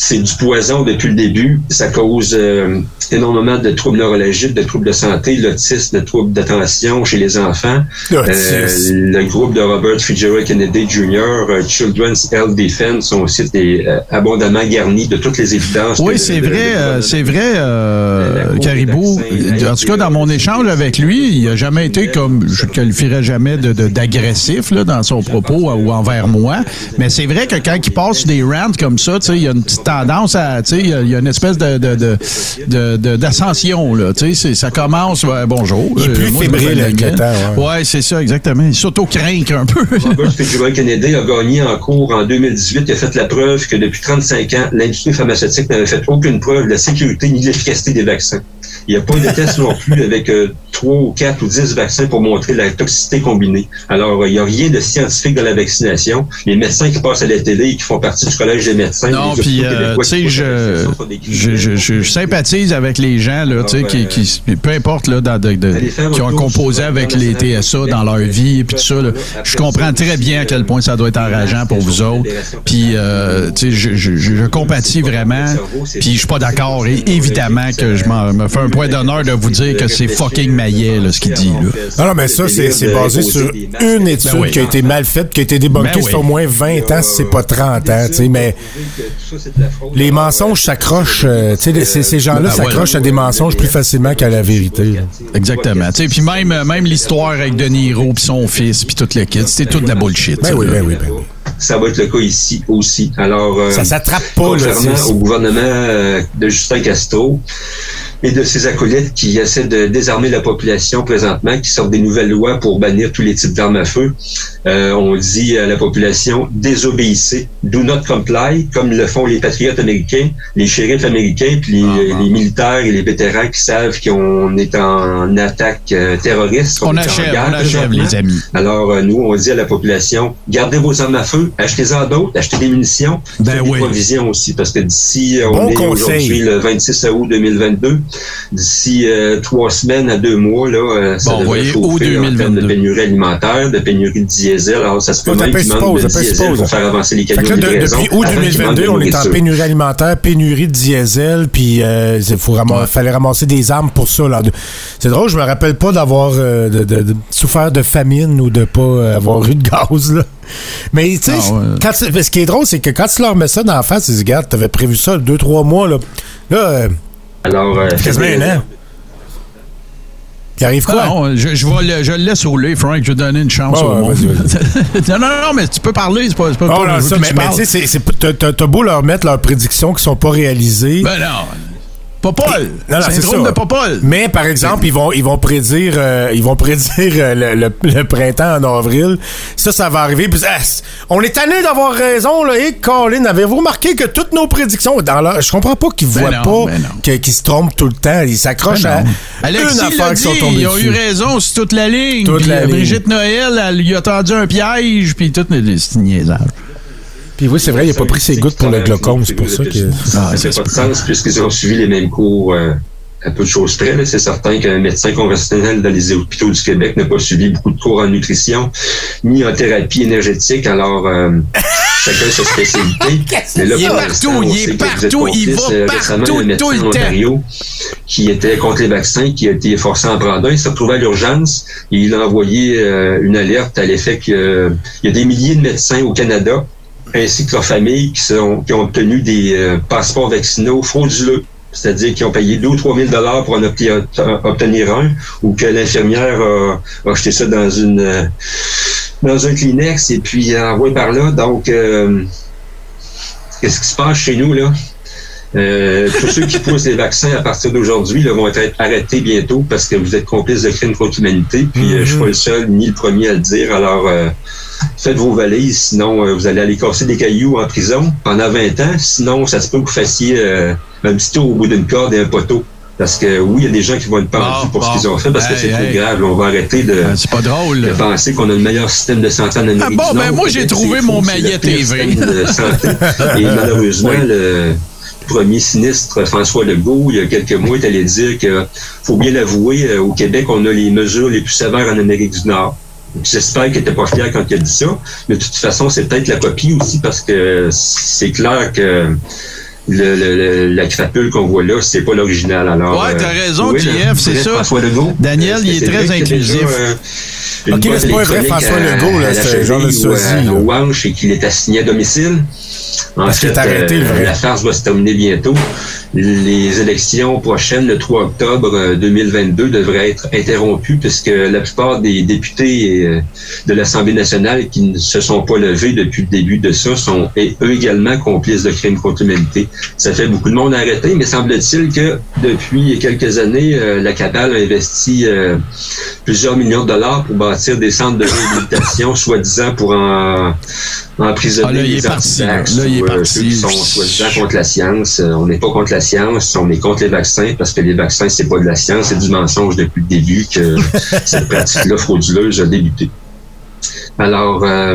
c'est du poison depuis le début. Ça cause euh, énormément de troubles neurologiques, de troubles de santé, l'autisme, de troubles d'attention chez les enfants. Euh, le groupe de Robert Fitzgerald Kennedy Junior, euh, Children's Health Defense, sont aussi des, euh, abondamment garnis de toutes les évidences. Oui, c'est vrai, euh, c'est vrai, euh, Caribou. En tout cas, dans mon échange avec lui, il n'a jamais été comme, je ne qualifierais jamais de, de, d'agressif là, dans son propos euh, ou envers moi. Mais c'est vrai que quand il passe des rants comme ça, il y a une petite tendance à, tu sais, il y a une espèce de, de, de, de, de d'ascension, là, tu sais, ça commence, ouais, bonjour. Il est plus moi, fébrile, inquiétant. Ouais, ouais c'est ça, exactement. Il s'auto-craint un peu. Robert Fitzgerald Kennedy a gagné en cours en deux mille dix-huit. Il a fait la preuve que depuis trente-cinq ans, l'industrie pharmaceutique n'avait fait aucune preuve de la sécurité ni de l'efficacité des vaccins. Il n'y a pas de test non plus avec euh, trois ou quatre ou dix vaccins pour montrer la toxicité combinée. Alors, il n'y a rien de scientifique dans la vaccination. Les médecins qui passent à la télé et qui font partie du collège des médecins... Non, puis, euh, tu sais, je, je, je, je sympathise avec les gens, là, tu sais, qui, qui, peu importe, là, dans, de, de, qui ont composé avec les T S A dans leur vie, et puis tout ça, là, je comprends très bien à quel point ça doit être enrageant pour vous autres. Puis, euh, tu sais, je, je, je compatis vraiment, puis je suis pas d'accord. Et évidemment que je m'en, me fais un point d'honneur de vous dire que c'est fucking maillet, là, ce qu'il dit, là. Non, non, mais ça, c'est, c'est basé sur une étude ben oui. qui a été mal faite, qui a été débunkée ben oui. sur au moins vingt ans, si c'est pas trente ans, tu sais, mais les mensonges s'accrochent, euh, tu sais, ces, ces gens-là ben s'accrochent voilà. à des mensonges plus facilement qu'à la vérité. Là. Exactement, tu sais, puis même, même l'histoire avec De Niro puis son fils puis toute l'équipe, c'était toute de la bullshit. Ben oui, ben oui, ben oui. Ça va être le cas ici aussi. Alors, euh, ça s'attrape pas, concernant là, au gouvernement euh, de Justin Castro et de ses acolytes qui essaient de désarmer la population présentement, qui sortent des nouvelles lois pour bannir tous les types d'armes à feu. Euh, on dit à la population, désobéissez, do not comply, comme le font les patriotes américains, les shérifs américains, puis les, ah, les militaires et les vétérans qui savent qu'on est en attaque euh, terroriste. On, on achève, on achève, les amis. Alors, euh, nous, on dit à la population, gardez vos armes à feu, achetez-en d'autres, achetez des munitions, ben faites oui. des provisions aussi, parce que d'ici, on bon est conseil. aujourd'hui le vingt-six août deux mille vingt-deux, d'ici euh, trois semaines à deux mois, là, euh, ça bon, devrait chauffer en termes de pénurie alimentaire, de pénurie de diesel. Alors, ça se peut même qu'il manque de diesel pour faire avancer les camions de livraison. Depuis août deux mille vingt-deux, on est en pénurie alimentaire, pénurie de diesel, puis il euh, ram- fallait ramasser des armes pour ça. Là. C'est drôle, je me rappelle pas d'avoir euh, de, de, de souffert de famine ou de pas euh, avoir eu de gaz, là. Mais tu sais, ah, ouais. ce qui est drôle, c'est que quand tu leur mets ça dans la face, tu dis, regarde, t'avais prévu ça deux, trois mois, là. Là, euh, Alors, euh, quasiment un an. Il arrive quoi? Ah non, je, je, vais le, je le laisse rouler, Frank. Je vais donner une chance oh, au monde. Vas-y, vas-y. non, non, non, mais tu peux parler. C'est pas, c'est pas oh, non, ça, mais, mais tu sais, c'est, c'est, t'as, t'as beau leur mettre leurs prédictions qui sont pas réalisées. Ben non. Popol! Non, non, syndrome c'est ça. de Popol! Mais, par exemple, ils vont, ils vont prédire, euh, ils vont prédire euh, le, le, le printemps en avril. Ça, ça va arriver. Puis, ah, on est tanné d'avoir raison, là. Et Colin, avez-vous remarqué que toutes nos prédictions, dans leur, je comprends pas qu'ils voient ben non, pas ben que, qu'ils se trompent tout le temps. Ils s'accrochent ben à Alexis une affaire qui sont tombés ils ont dessus. eu raison sur toute la ligne. Toute puis, la Brigitte ligne. Noël, elle lui a tendu un piège, puis tout, c'est niaisage. Puis oui, c'est vrai, il n'a pas pris ses gouttes pour le glaucome, c'est pour ça que... Ah, ça n'a pas de sens, puisqu'ils ont suivi les mêmes cours euh, à peu de choses près. Là. C'est certain qu'un médecin conventionnel dans les hôpitaux du Québec n'a pas suivi beaucoup de cours en nutrition, ni en thérapie énergétique, alors euh, chacun sa spécialité. Mais là, il est partout, il est partout, il va euh, partout, un médecin tout le en Ontario temps. Qui était contre les vaccins, qui a été forcé à en prendre un. Il s'est retrouvé à l'urgence et il a envoyé euh, une alerte à l'effet qu'il euh, y a des milliers de médecins au Canada ainsi que leurs familles qui, sont, qui ont obtenu des euh, passeports vaccinaux frauduleux, c'est-à-dire qui ont payé deux ou trois mille dollars pour en obtenir, obtenir un, ou que l'infirmière a, a acheté ça dans une euh, dans un Kleenex et puis a envoyé par là. Donc, euh, qu'est-ce qui se passe chez nous, là? Euh, tous ceux qui poussent les vaccins à partir d'aujourd'hui là, vont être arrêtés bientôt parce que vous êtes complices de crimes contre l'humanité. Puis mm-hmm. euh, je suis pas le seul ni le premier à le dire. Alors euh, faites vos valises, sinon euh, vous allez aller casser des cailloux en prison pendant vingt ans. Sinon, ça se peut que vous fassiez euh, un petit tour au bout d'une corde et un poteau. Parce que oui, il y a des gens qui vont être pendus bon, pour bon. ce qu'ils ont fait parce hey, que c'est hey. trop grave. On va arrêter de, c'est pas drôle, de penser qu'on a le meilleur système de santé en Amérique ah bon, du Nord. Ben moi, j'ai trouvé mon maillet T V. De santé. Et malheureusement, oui. le premier sinistre, François Legault, il y a quelques mois, est allé dire que, faut bien l'avouer, au Québec, on a les mesures les plus sévères en Amérique du Nord. J'espère qu'il n'était pas fier quand il a dit ça, mais de toute façon, c'est peut-être la copie aussi parce que c'est clair que le, le, le, la crapule qu'on voit là, c'est pas l'original. Alors, ouais, t'as raison, euh, oui, J F, c'est ça. François Legault. Daniel, il est très inclusif. Déjà, euh, ok, mais c'est pas un vrai François Legault, là, c'est genre le sosie. Au hanche et qu'il est assigné à domicile. En Parce fait, qu'il est arrêté, euh, le vrai. La farce va se terminer bientôt. Les élections prochaines, le trois octobre deux mille vingt-deux, devraient être interrompues puisque la plupart des députés euh, de l'Assemblée nationale qui ne se sont pas levés depuis le début de ça sont et eux également complices de crimes contre l'humanité. Ça fait beaucoup de monde arrêté, mais semble-t-il que depuis quelques années, euh, la cabale a investi euh, plusieurs millions de dollars pour bâtir des centres de réhabilitation, soi-disant pour en emprisonner ah, là, les antivax ou euh, ceux qui sont soi-disant contre la science. Euh, on n'est pas contre la science, on est contre les vaccins parce que les vaccins, c'est pas de la science, c'est du mensonge depuis le début que cette pratique-là frauduleuse a débuté. Alors, euh,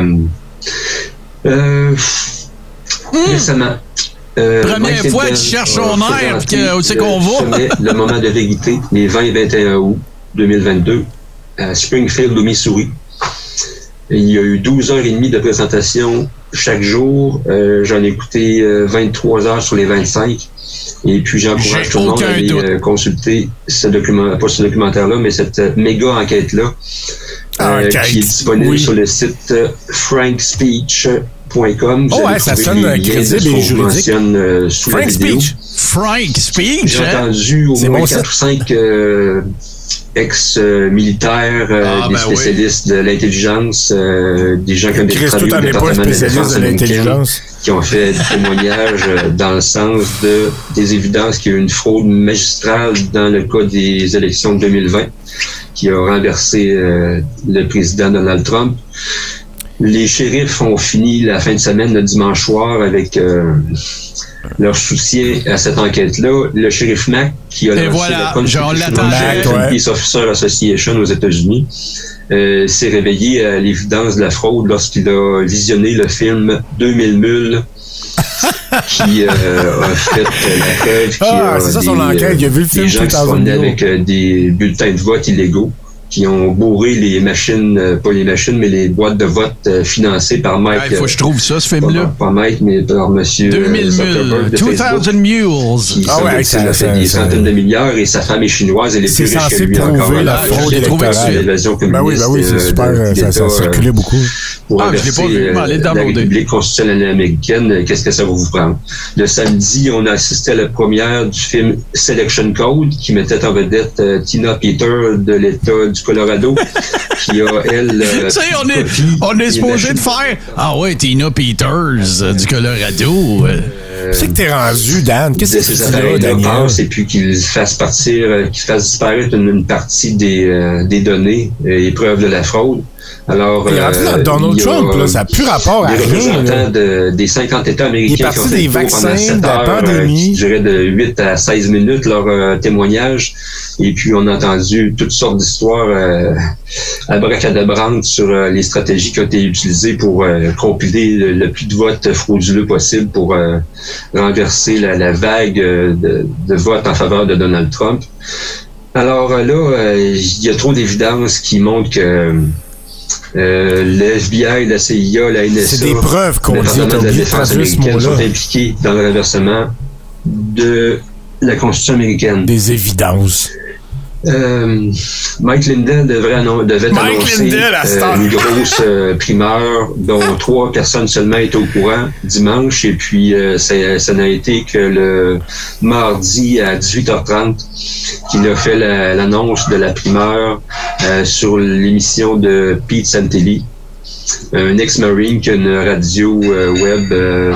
euh, mmh. récemment, euh, première fois que tu cherches son air, puis où c'est qu'on va? Le moment de vérité, les vingt et vingt et un août deux mille vingt-deux, à Springfield, au Missouri. Il y a eu douze heures trente de présentation chaque jour. Euh, j'en ai écouté euh, vingt-trois heures sur les vingt-cinq. Et puis j'encourage tout le monde à aller euh, consulter ce document, pas ce documentaire-là, mais cette euh, méga enquête-là, euh, enquête. qui est disponible oui. sur le site euh, frank speech point com. Oh ouais, ça sonne crédible et juridique. Euh, sous Frank la vidéo. Speech. Frank Speech. J'ai hein? entendu au moins quatre ou cinq euh, ex-militaires, euh, ah, des ben spécialistes oui. de l'intelligence, euh, des gens qui ont des travaux au département de défense américaine, qui ont fait des témoignages dans le sens de des évidences qu'il y a eu une fraude magistrale dans le cas des élections de deux mille vingt, qui a renversé euh, le président Donald Trump. Les shérifs ont fini la fin de semaine, le dimanche soir, avec euh, leur soutien à cette enquête-là. Le shérif Mack, qui a lancé voilà, la Constitutional Peace Officer Association aux États-Unis, euh, s'est réveillé à l'évidence de la fraude lorsqu'il a visionné le film deux mille mules qui euh, a fait la preuve qu'il ah, y a c'est ça des, son enquête. Il a vu le film des gens qui se promenaient avec euh, des bulletins de vote illégaux, qui ont bourré les machines, euh, pas les machines, mais les boîtes de vote euh, financées par Mike. Il ah, faut que je trouve ça, ce film-là. Pas, pas Mike, mais par monsieur deux mille mules. deux mille mules. Qui ah ouais, ça, a fait ça, des ça, centaines de milliards et sa femme est chinoise, elle est, c'est plus riche que lui encore. C'est censé la fraude électorale. L'évasion communiste. Ben oui, ben oui, c'est super, euh, ça, ça a circulé beaucoup. Pour ah, je l'ai pas vu, mais allez la République constitutionnelle américaine, qu'est-ce que ça va vous prendre? Le samedi, on a assisté à la première du film Selection Code, qui mettait en vedette euh, Tina Peter de l'État du Colorado, qui a, elle... Euh, tu sais, on est, on est supposé de faire... Ah ouais, Tina Peters euh, du Colorado. Euh, c'est que t'es rendu, Dan. Qu'est-ce que c'est que tu as, et puis qu'il fasse partir, euh, qu'il fasse disparaître une, une partie des, euh, des données et preuves de la fraude. Alors, il est rentré dans Donald il y a, Trump, là, ça n'a plus rapport à rien. Les représentants de, des cinquante États américains il est parti qui ont fait des vaccins, de la pandémie, qui durait de huit à seize minutes leur euh, témoignage. Et puis, on a entendu toutes sortes d'histoires euh, abracadabrantes sur euh, les stratégies qui ont été utilisées pour euh, compiler le, le plus de votes frauduleux possible pour euh, renverser la, la vague euh, de, de votes en faveur de Donald Trump. Alors là, euh, il y a trop d'évidence qui montrent que Euh, le F B I, la C I A, la N S A, c'est des preuves qu'on dit, de la défense américaine sont impliqués dans le renversement de la Constitution américaine. Des évidences. Euh, Mike Lindell devrait annon- devait Mike annoncer Lindell, euh, une grosse euh, primeur dont trois personnes seulement étaient au courant dimanche, et puis euh, ça, ça n'a été que le mardi à dix-huit heures trente qu'il a fait la, l'annonce de la primeur euh, sur l'émission de Pete Santilli, un ex-marine qui a une radio euh, web euh,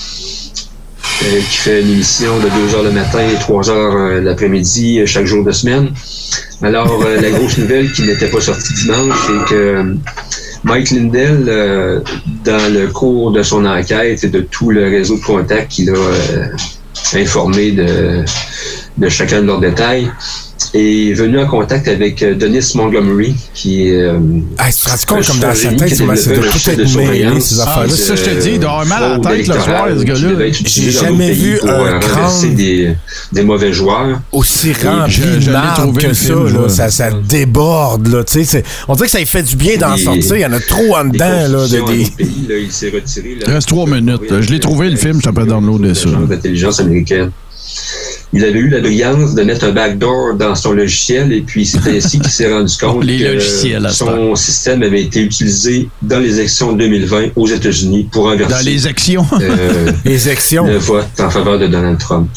Euh, qui fait une émission de deux heures le matin et trois heures euh, l'après-midi euh, chaque jour de semaine. Alors, euh, la grosse nouvelle qui n'était pas sortie dimanche, c'est que euh, Mike Lindell, euh, dans le cours de son enquête et de tout le réseau de contacts qu'il a euh, informé de, de chacun de leurs détails, est venu en contact avec euh, Dennis Montgomery, qui est... Euh, ah, tu te rends compte comme dans sa tête, comment c'est de tout être mêlé, ces affaires-là. C'est ça, je te dis, il doit avoir mal à la tête le soir, ce gars-là. J'ai jamais vu un crâne des, des mauvais joueurs. Aussi rempli de marde que ça, là, ça, ça déborde, là, tu sais. On dirait que ça lui fait du bien d'en sortir, il y en a trop en dedans, là. De des... pays, là, il s'est retiré. Il reste trois minutes. Je l'ai trouvé, le film, je t'appelle downloader ça. D'intelligence américaine. Il avait eu la brillance de mettre un backdoor dans son logiciel et puis c'est ainsi qu'il s'est rendu compte les que son système avait été utilisé dans les élections de deux mille vingt aux États-Unis pour inverser dans les actions. euh, les actions. le vote en faveur de Donald Trump.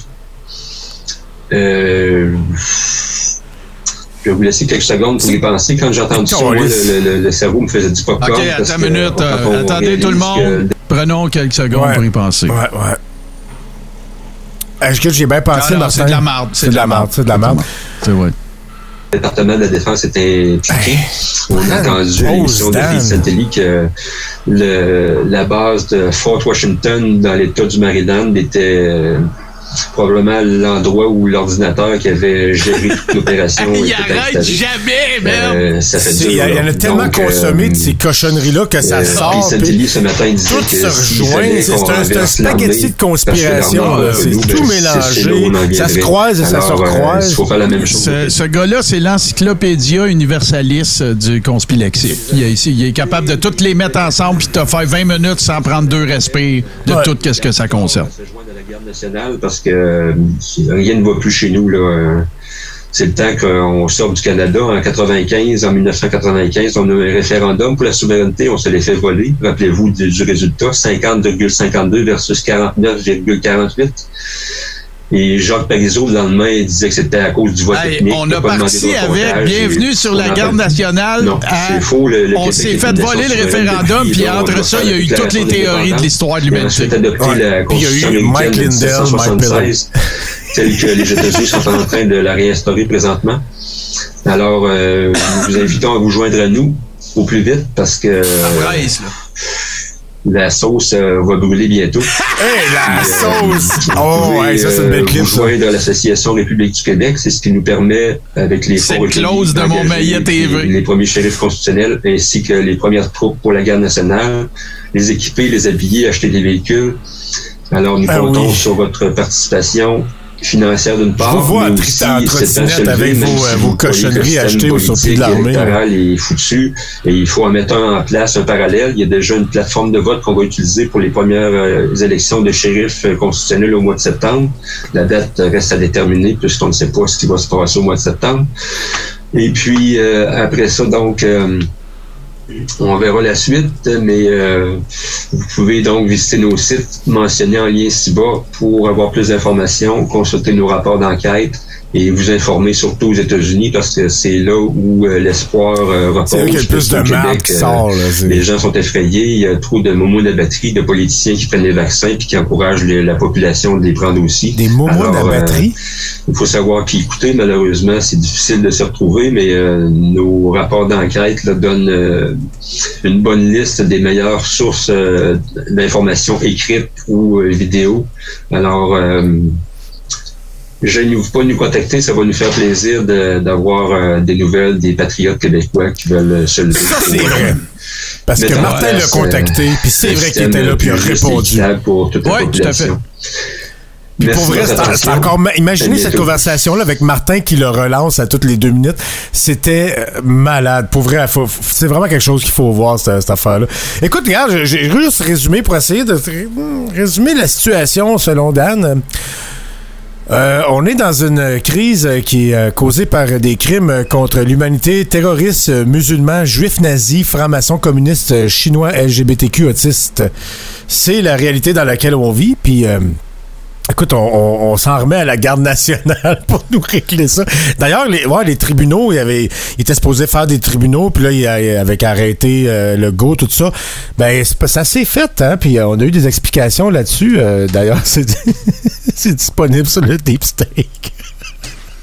Euh, je vais vous laisser quelques secondes pour y penser. Quand j'ai entendu ça, moi, le, le, le cerveau me faisait du popcorn. OK, attends une minute. Euh, attendez tout le monde. Que... Prenons quelques secondes ouais. pour y penser. Ouais, ouais. Est-ce que j'ai bien pensé, non, non, c'est de la marde. C'est de la marde. C'est de la marde. C'est vrai. Le département de la Défense était impliqué. On a entendu à l'émission de Riz Satellite que le, la base de Fort Washington dans l'État du Maryland était euh, probablement l'endroit où l'ordinateur qui avait géré toute l'opération il arrête jamais, merde! Euh, ça fait dur. Il y, y en a tellement donc, consommé euh, de ces cochonneries-là que ça euh, sort. Puis ce matin, il disait tout que se rejoint. C'est un, un spaghetti de conspiration. C'est tout mélangé. Ça se croise et ça se recroise. Il faut faire la même chose. Ce, ce gars-là, c'est l'encyclopédia universaliste du conspilexique. Il est, il est capable de toutes les mettre ensemble puis te faire vingt minutes sans prendre deux respires de ouais. tout ce que ça concerne. Garde nationale parce que euh, rien ne va plus chez nous là. Euh, c'est le temps qu'on sort du Canada. En quatre-vingt-quinze, en dix-neuf cent quatre-vingt-quinze, on a eu un référendum pour la souveraineté. On se l'est fait voler. Rappelez-vous du, du résultat, cinquante virgule cinquante-deux versus quarante-neuf virgule quarante-huit. Et Jacques Parizeau, le lendemain, il disait que c'était à cause du vote hey, technique. On a parti avec Bienvenue sur la Garde nationale. Non, à... c'est faux. Le, le on s'est fait voler le référendum, puis entre ça, il y a eu toutes les théories de l'histoire de l'humanité. Il a adopté ouais. la Constitution américaine de dix-sept cent soixante-seize, telle que les États-Unis sont en train de la réinstaurer présentement. Alors, euh, nous vous invitons à vous joindre à nous au plus vite, parce que... Ah, ouais, la sauce euh, va brûler bientôt. Hey, la euh, sauce! Oh, pouvez, ouais, ça, c'est une belle clip, vous joindre à l'Association République du Québec. C'est ce qui nous permet, avec les fonds close de mon Maillet T V. Les, les premiers shérifs constitutionnels, ainsi que les premières troupes pour la garde nationale, les équiper, les habiller, acheter des véhicules. Alors, nous ah, comptons oui. sur votre participation financière d'une part. Je vous vois en trottinette avec vos, euh, vos cochonneries achetées au surplus de l'armée. Il est foutu et il faut en mettre un en place, un parallèle. Il y a déjà une plateforme de vote qu'on va utiliser pour les premières euh, élections de shérifs euh, constitutionnels au mois de septembre. La date reste à déterminer puisqu'on ne sait pas ce qui va se passer au mois de septembre. Et puis, euh, après ça, donc... Euh, on verra la suite, mais euh, vous pouvez donc visiter nos sites mentionnés en lien ci-bas pour avoir plus d'informations, consulter nos rapports d'enquête et vous informer surtout aux États-Unis parce que c'est là où euh, l'espoir euh, repose. C'est là qu'il y a le plus de marde qui sort. Là, les gens sont effrayés, il y a trop de momos de batterie, de politiciens qui prennent les vaccins puis qui encouragent les, la population de les prendre aussi. Des momos de batterie? Il faut savoir qui écouter. Malheureusement, c'est difficile de se retrouver, mais euh, nos rapports d'enquête là, donnent euh, une bonne liste des meilleures sources euh, d'informations écrites ou euh, vidéo. Alors, euh, gênez-vous pas de nous contacter, ça va nous faire plaisir de, d'avoir euh, des nouvelles des patriotes québécois qui veulent se lever. Ça, c'est vrai. Parce que Martin l'a contacté, puis c'est vrai qu'il était là, puis il a répondu. Pour toute la oui, population. Tout à fait. Puis pour vrai, c'est, c'est encore... Imaginez cette conversation-là avec Martin qui le relance à toutes les deux minutes. C'était malade. Pour vrai, faut, c'est vraiment quelque chose qu'il faut voir, cette, cette affaire-là. Écoute, regarde, j'ai juste résumé pour essayer de résumer la situation selon Dan. Euh, on est dans une crise qui est causée par des crimes contre l'humanité, terroristes, musulmans, juifs nazis, francs-maçons, communistes, chinois, L G B T Q, autistes. C'est la réalité dans laquelle on vit, puis... Euh, Écoute, on, on, on s'en remet à la Garde nationale pour nous régler ça. D'ailleurs, les, ouais, les tribunaux, il avait, il était supposé faire des tribunaux, puis là, il, a, il avait arrêté euh, le go, tout ça. Ben, c'est, ça s'est fait, hein, puis euh, on a eu des explications là-dessus. Euh, d'ailleurs, c'est, c'est disponible sur le Deep Steak.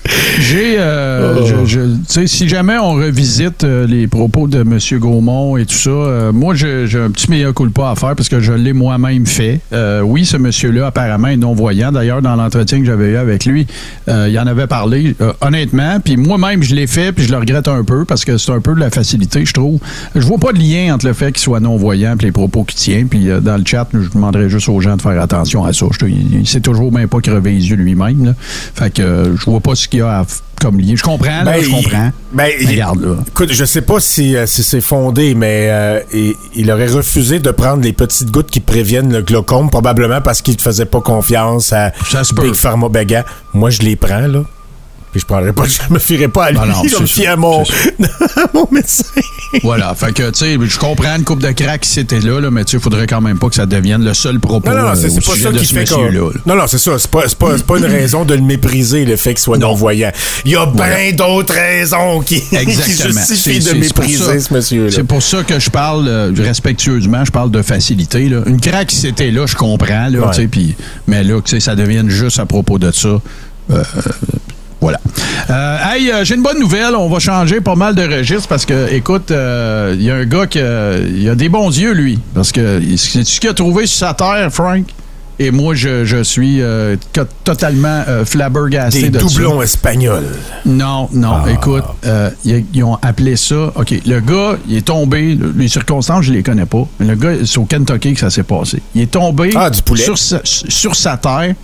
J'ai, euh, oh. je, je, tu sais, si jamais on revisite euh, les propos de M. Gaumont et tout ça, euh, moi, j'ai, j'ai un petit meilleur culpa à faire parce que je l'ai moi-même fait. Euh, oui, ce monsieur-là, apparemment, est non-voyant. D'ailleurs, dans l'entretien que j'avais eu avec lui, euh, il en avait parlé, euh, honnêtement. Puis moi-même, je l'ai fait, puis je le regrette un peu parce que c'est un peu de la facilité, je trouve. Je vois pas de lien entre le fait qu'il soit non-voyant et les propos qu'il tient. Puis euh, dans le chat, je demanderais juste aux gens de faire attention à ça. Je, il, il sait toujours même pas crever les yeux lui-même. Là. Fait que euh, je vois pas ce qu'il y a à, comme lien. Je comprends, là, ben, je comprends. Ben, mais regarde, là. Écoute, je sais pas si, euh, si c'est fondé, mais euh, il, il aurait refusé de prendre les petites gouttes qui préviennent le glaucome, probablement parce qu'il ne faisait pas confiance à Big Pharma. Ben, gars, moi, je les prends, là. Puis je prendrais pas, je me fierais pas à lui, ah non, je me fie à mon, à mon médecin. Voilà, fait que, tu sais, je comprends une coupe de crack qui c'était là, là, mais tu sais, il faudrait quand même pas que ça devienne le seul propos. Non, non, c'est, c'est pas ça qui fait qu'on... Non, non, c'est ça, c'est pas, c'est pas, c'est pas une raison de le mépriser, le fait qu'il soit non-voyant. Il y a voilà. bien d'autres raisons qui, qui justifient de mépriser ce monsieur-là. C'est pour ça que je parle, euh, respectueusement, je parle de facilité, là. Une crack qui c'était là, je comprends, là, ouais. tu sais, puis, mais là, que ça devienne juste à propos de ça. Euh, Voilà. Euh, hey, euh, j'ai une bonne nouvelle. On va changer pas mal de registres parce que, écoute, il euh, y a un gars qui euh, il a des bons yeux, lui. Parce que c'est ce qu'il a trouvé sur sa terre, Frank. Et moi, je, je suis euh, totalement euh, flabbergasté de ça. Des doublons espagnols. Non, non. Ah. Écoute, euh, ils, ils ont appelé ça... OK, le gars, il est tombé... Les circonstances, je les connais pas. Mais le gars, c'est au Kentucky que ça s'est passé. Il est tombé ah, du poulet. Sur, sa, sur sa terre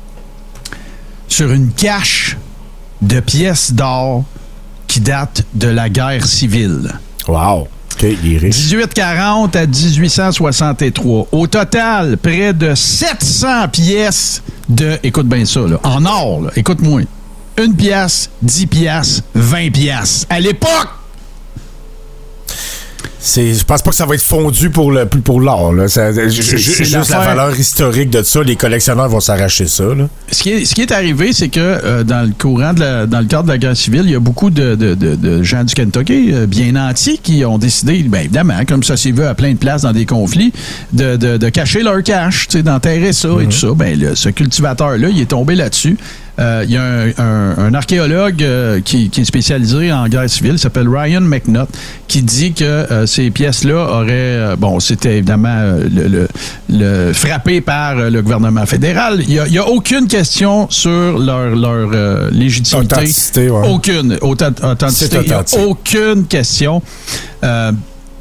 sur une cache de pièces d'or qui datent de la guerre civile. Wow! OK, il est riche. dix-huit quarante à dix-huit cent soixante-trois. Au total, près de sept cents pièces de... Écoute bien ça, là. En or, là. Écoute-moi. Une pièce, dix pièces, vingt pièces. À l'époque! C'est, je pense pas que ça va être fondu pour le pour l'or. Là. Ça, c'est, c'est juste la valeur historique de ça, les collectionneurs vont s'arracher ça. Là. Ce, qui est, ce qui est arrivé, c'est que euh, dans le courant de la, dans le cadre de la guerre civile, il y a beaucoup de, de, de, de gens du Kentucky euh, bien nantis qui ont décidé, bien évidemment, comme ça s'est vu à plein de places dans des conflits, de, de, de cacher leur cache, d'enterrer ça mm-hmm. et tout ça. Ben, là, ce cultivateur-là, il est tombé là-dessus. Il euh, y a un, un, un archéologue euh, qui, qui est spécialisé en guerre civile, il s'appelle Ryan McNutt, qui dit que euh, ces pièces-là auraient... Euh, bon, c'était évidemment euh, le, le, le frappé par euh, le gouvernement fédéral. Il n'y a, a aucune question sur leur, leur euh, légitimité. Authenticité, ouais. Aucune. Authenticité. Il n'y a aucune question. Euh,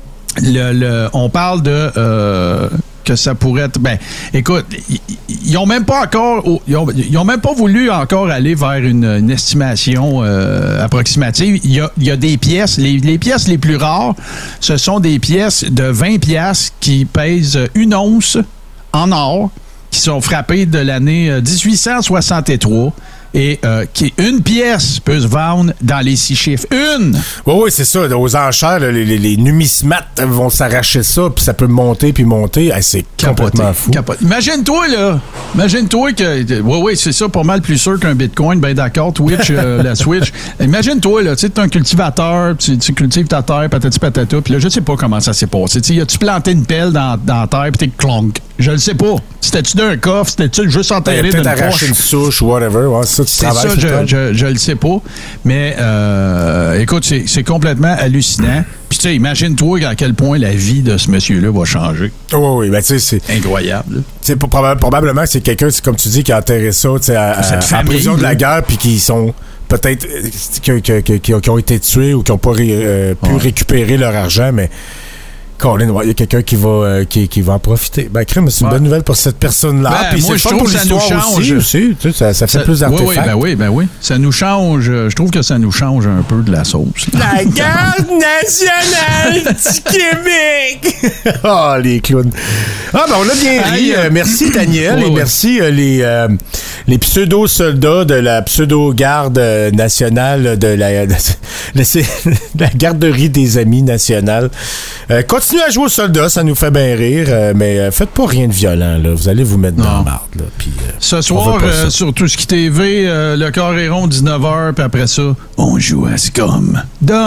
le, le, on parle de... Euh, que ça pourrait être... Ben, écoute, ils n'ont même pas encore... Ils ont, ils ont même pas voulu encore aller vers une, une estimation euh, approximative. Il y a, il y a des pièces... Les, les pièces les plus rares, ce sont des pièces de vingt piastres qui pèsent une once en or, qui sont frappées de l'année dix-huit cent soixante-trois. Et euh, qui, une pièce peut se vendre dans les six chiffres. Une! Oui, oui, c'est ça. Aux enchères, les, les, les numismates vont s'arracher ça, puis ça peut monter, puis monter. Hey, c'est Capoté, complètement fou. Capoté. Imagine-toi, là. Imagine-toi que... Oui, oui, c'est ça, pas mal plus sûr qu'un Bitcoin. Ben d'accord, Twitch, euh, la Switch. Imagine-toi, là, tu sais, t'es un cultivateur, tu, tu cultives ta terre, patati patata, puis là, je sais pas comment ça s'est passé. Tu sais, as-tu planté une pelle dans, dans la terre, puis t'es clonk? Je le sais pas. C'était-tu d'un coffre? C'était-tu juste enterré d'une poche? Arraché une souche ou whatever. Ouais, ça, tu c'est ça, je, je, je le sais pas. Mais, euh, écoute, c'est, c'est complètement hallucinant. Puis, tu sais, imagine-toi à quel point la vie de ce monsieur-là va changer. Oui, oui, ben, tu sais, c'est... Incroyable. Tu sais, probablement, c'est quelqu'un, c'est comme tu dis, qui a enterré ça, tu sais, à, à, à prison de la guerre, puis qui sont... peut-être... Qui, qui, qui, qui ont été tués ou qui n'ont pas ré, euh, pu ouais. récupérer leur argent, mais... Colin, il y a quelqu'un qui va, euh, qui, qui va en profiter. Ben, crème, c'est une ouais. bonne nouvelle pour cette personne-là. Ben, puis moi, c'est je trouve que ça nous change. Aussi, aussi, tu sais, ça, ça fait ça, plus d'artefacts. Oui, oui, ben oui, ben oui. Ça nous change. Je trouve que ça nous change un peu de la sauce. Là. La garde nationale du Québec! Ah, oh, les clowns. Ah, ben, on a bien ri. Euh, merci, Daniel, ouais, et ouais. merci euh, les, euh, les pseudo-soldats de la pseudo-garde nationale de la, de, de, de la garderie des amis nationale. Euh, continuez à jouer aux soldats, ça nous fait bien rire, euh, mais euh, faites pas rien de violent, là. Vous allez vous mettre non. dans la marde, là. Puis, euh, ce soir, euh, sur Tout ce qui T V, euh, le Carré rond, dix-neuf heures, puis après ça, on joue à Scum.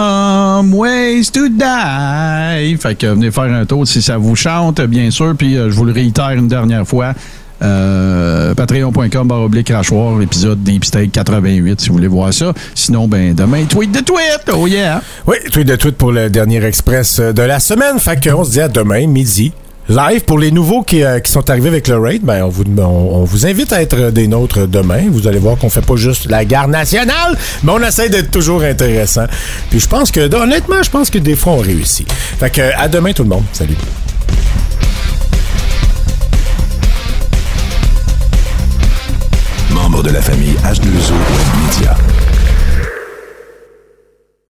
Dumb Ways to Die. Fait que venez faire un tour si ça vous chante, bien sûr, puis euh, je vous le réitère une dernière fois. Euh, Patreon.com, barre oblique crachoir, épisode Deep Steak quatre-vingt-huit, si vous voulez voir ça. Sinon, ben, demain, tweet de tweet. Oh yeah! Oui, tweet de tweet pour le dernier express de la semaine. Fait qu'on se dit à demain, midi. Live, pour les nouveaux qui, euh, qui sont arrivés avec le raid, ben on vous, on, on vous invite à être des nôtres demain. Vous allez voir qu'on fait pas juste la garde nationale, mais on essaie d'être toujours intéressant. Puis je pense que, honnêtement, je pense que des fois on réussit. Fait que à demain tout le monde. Salut.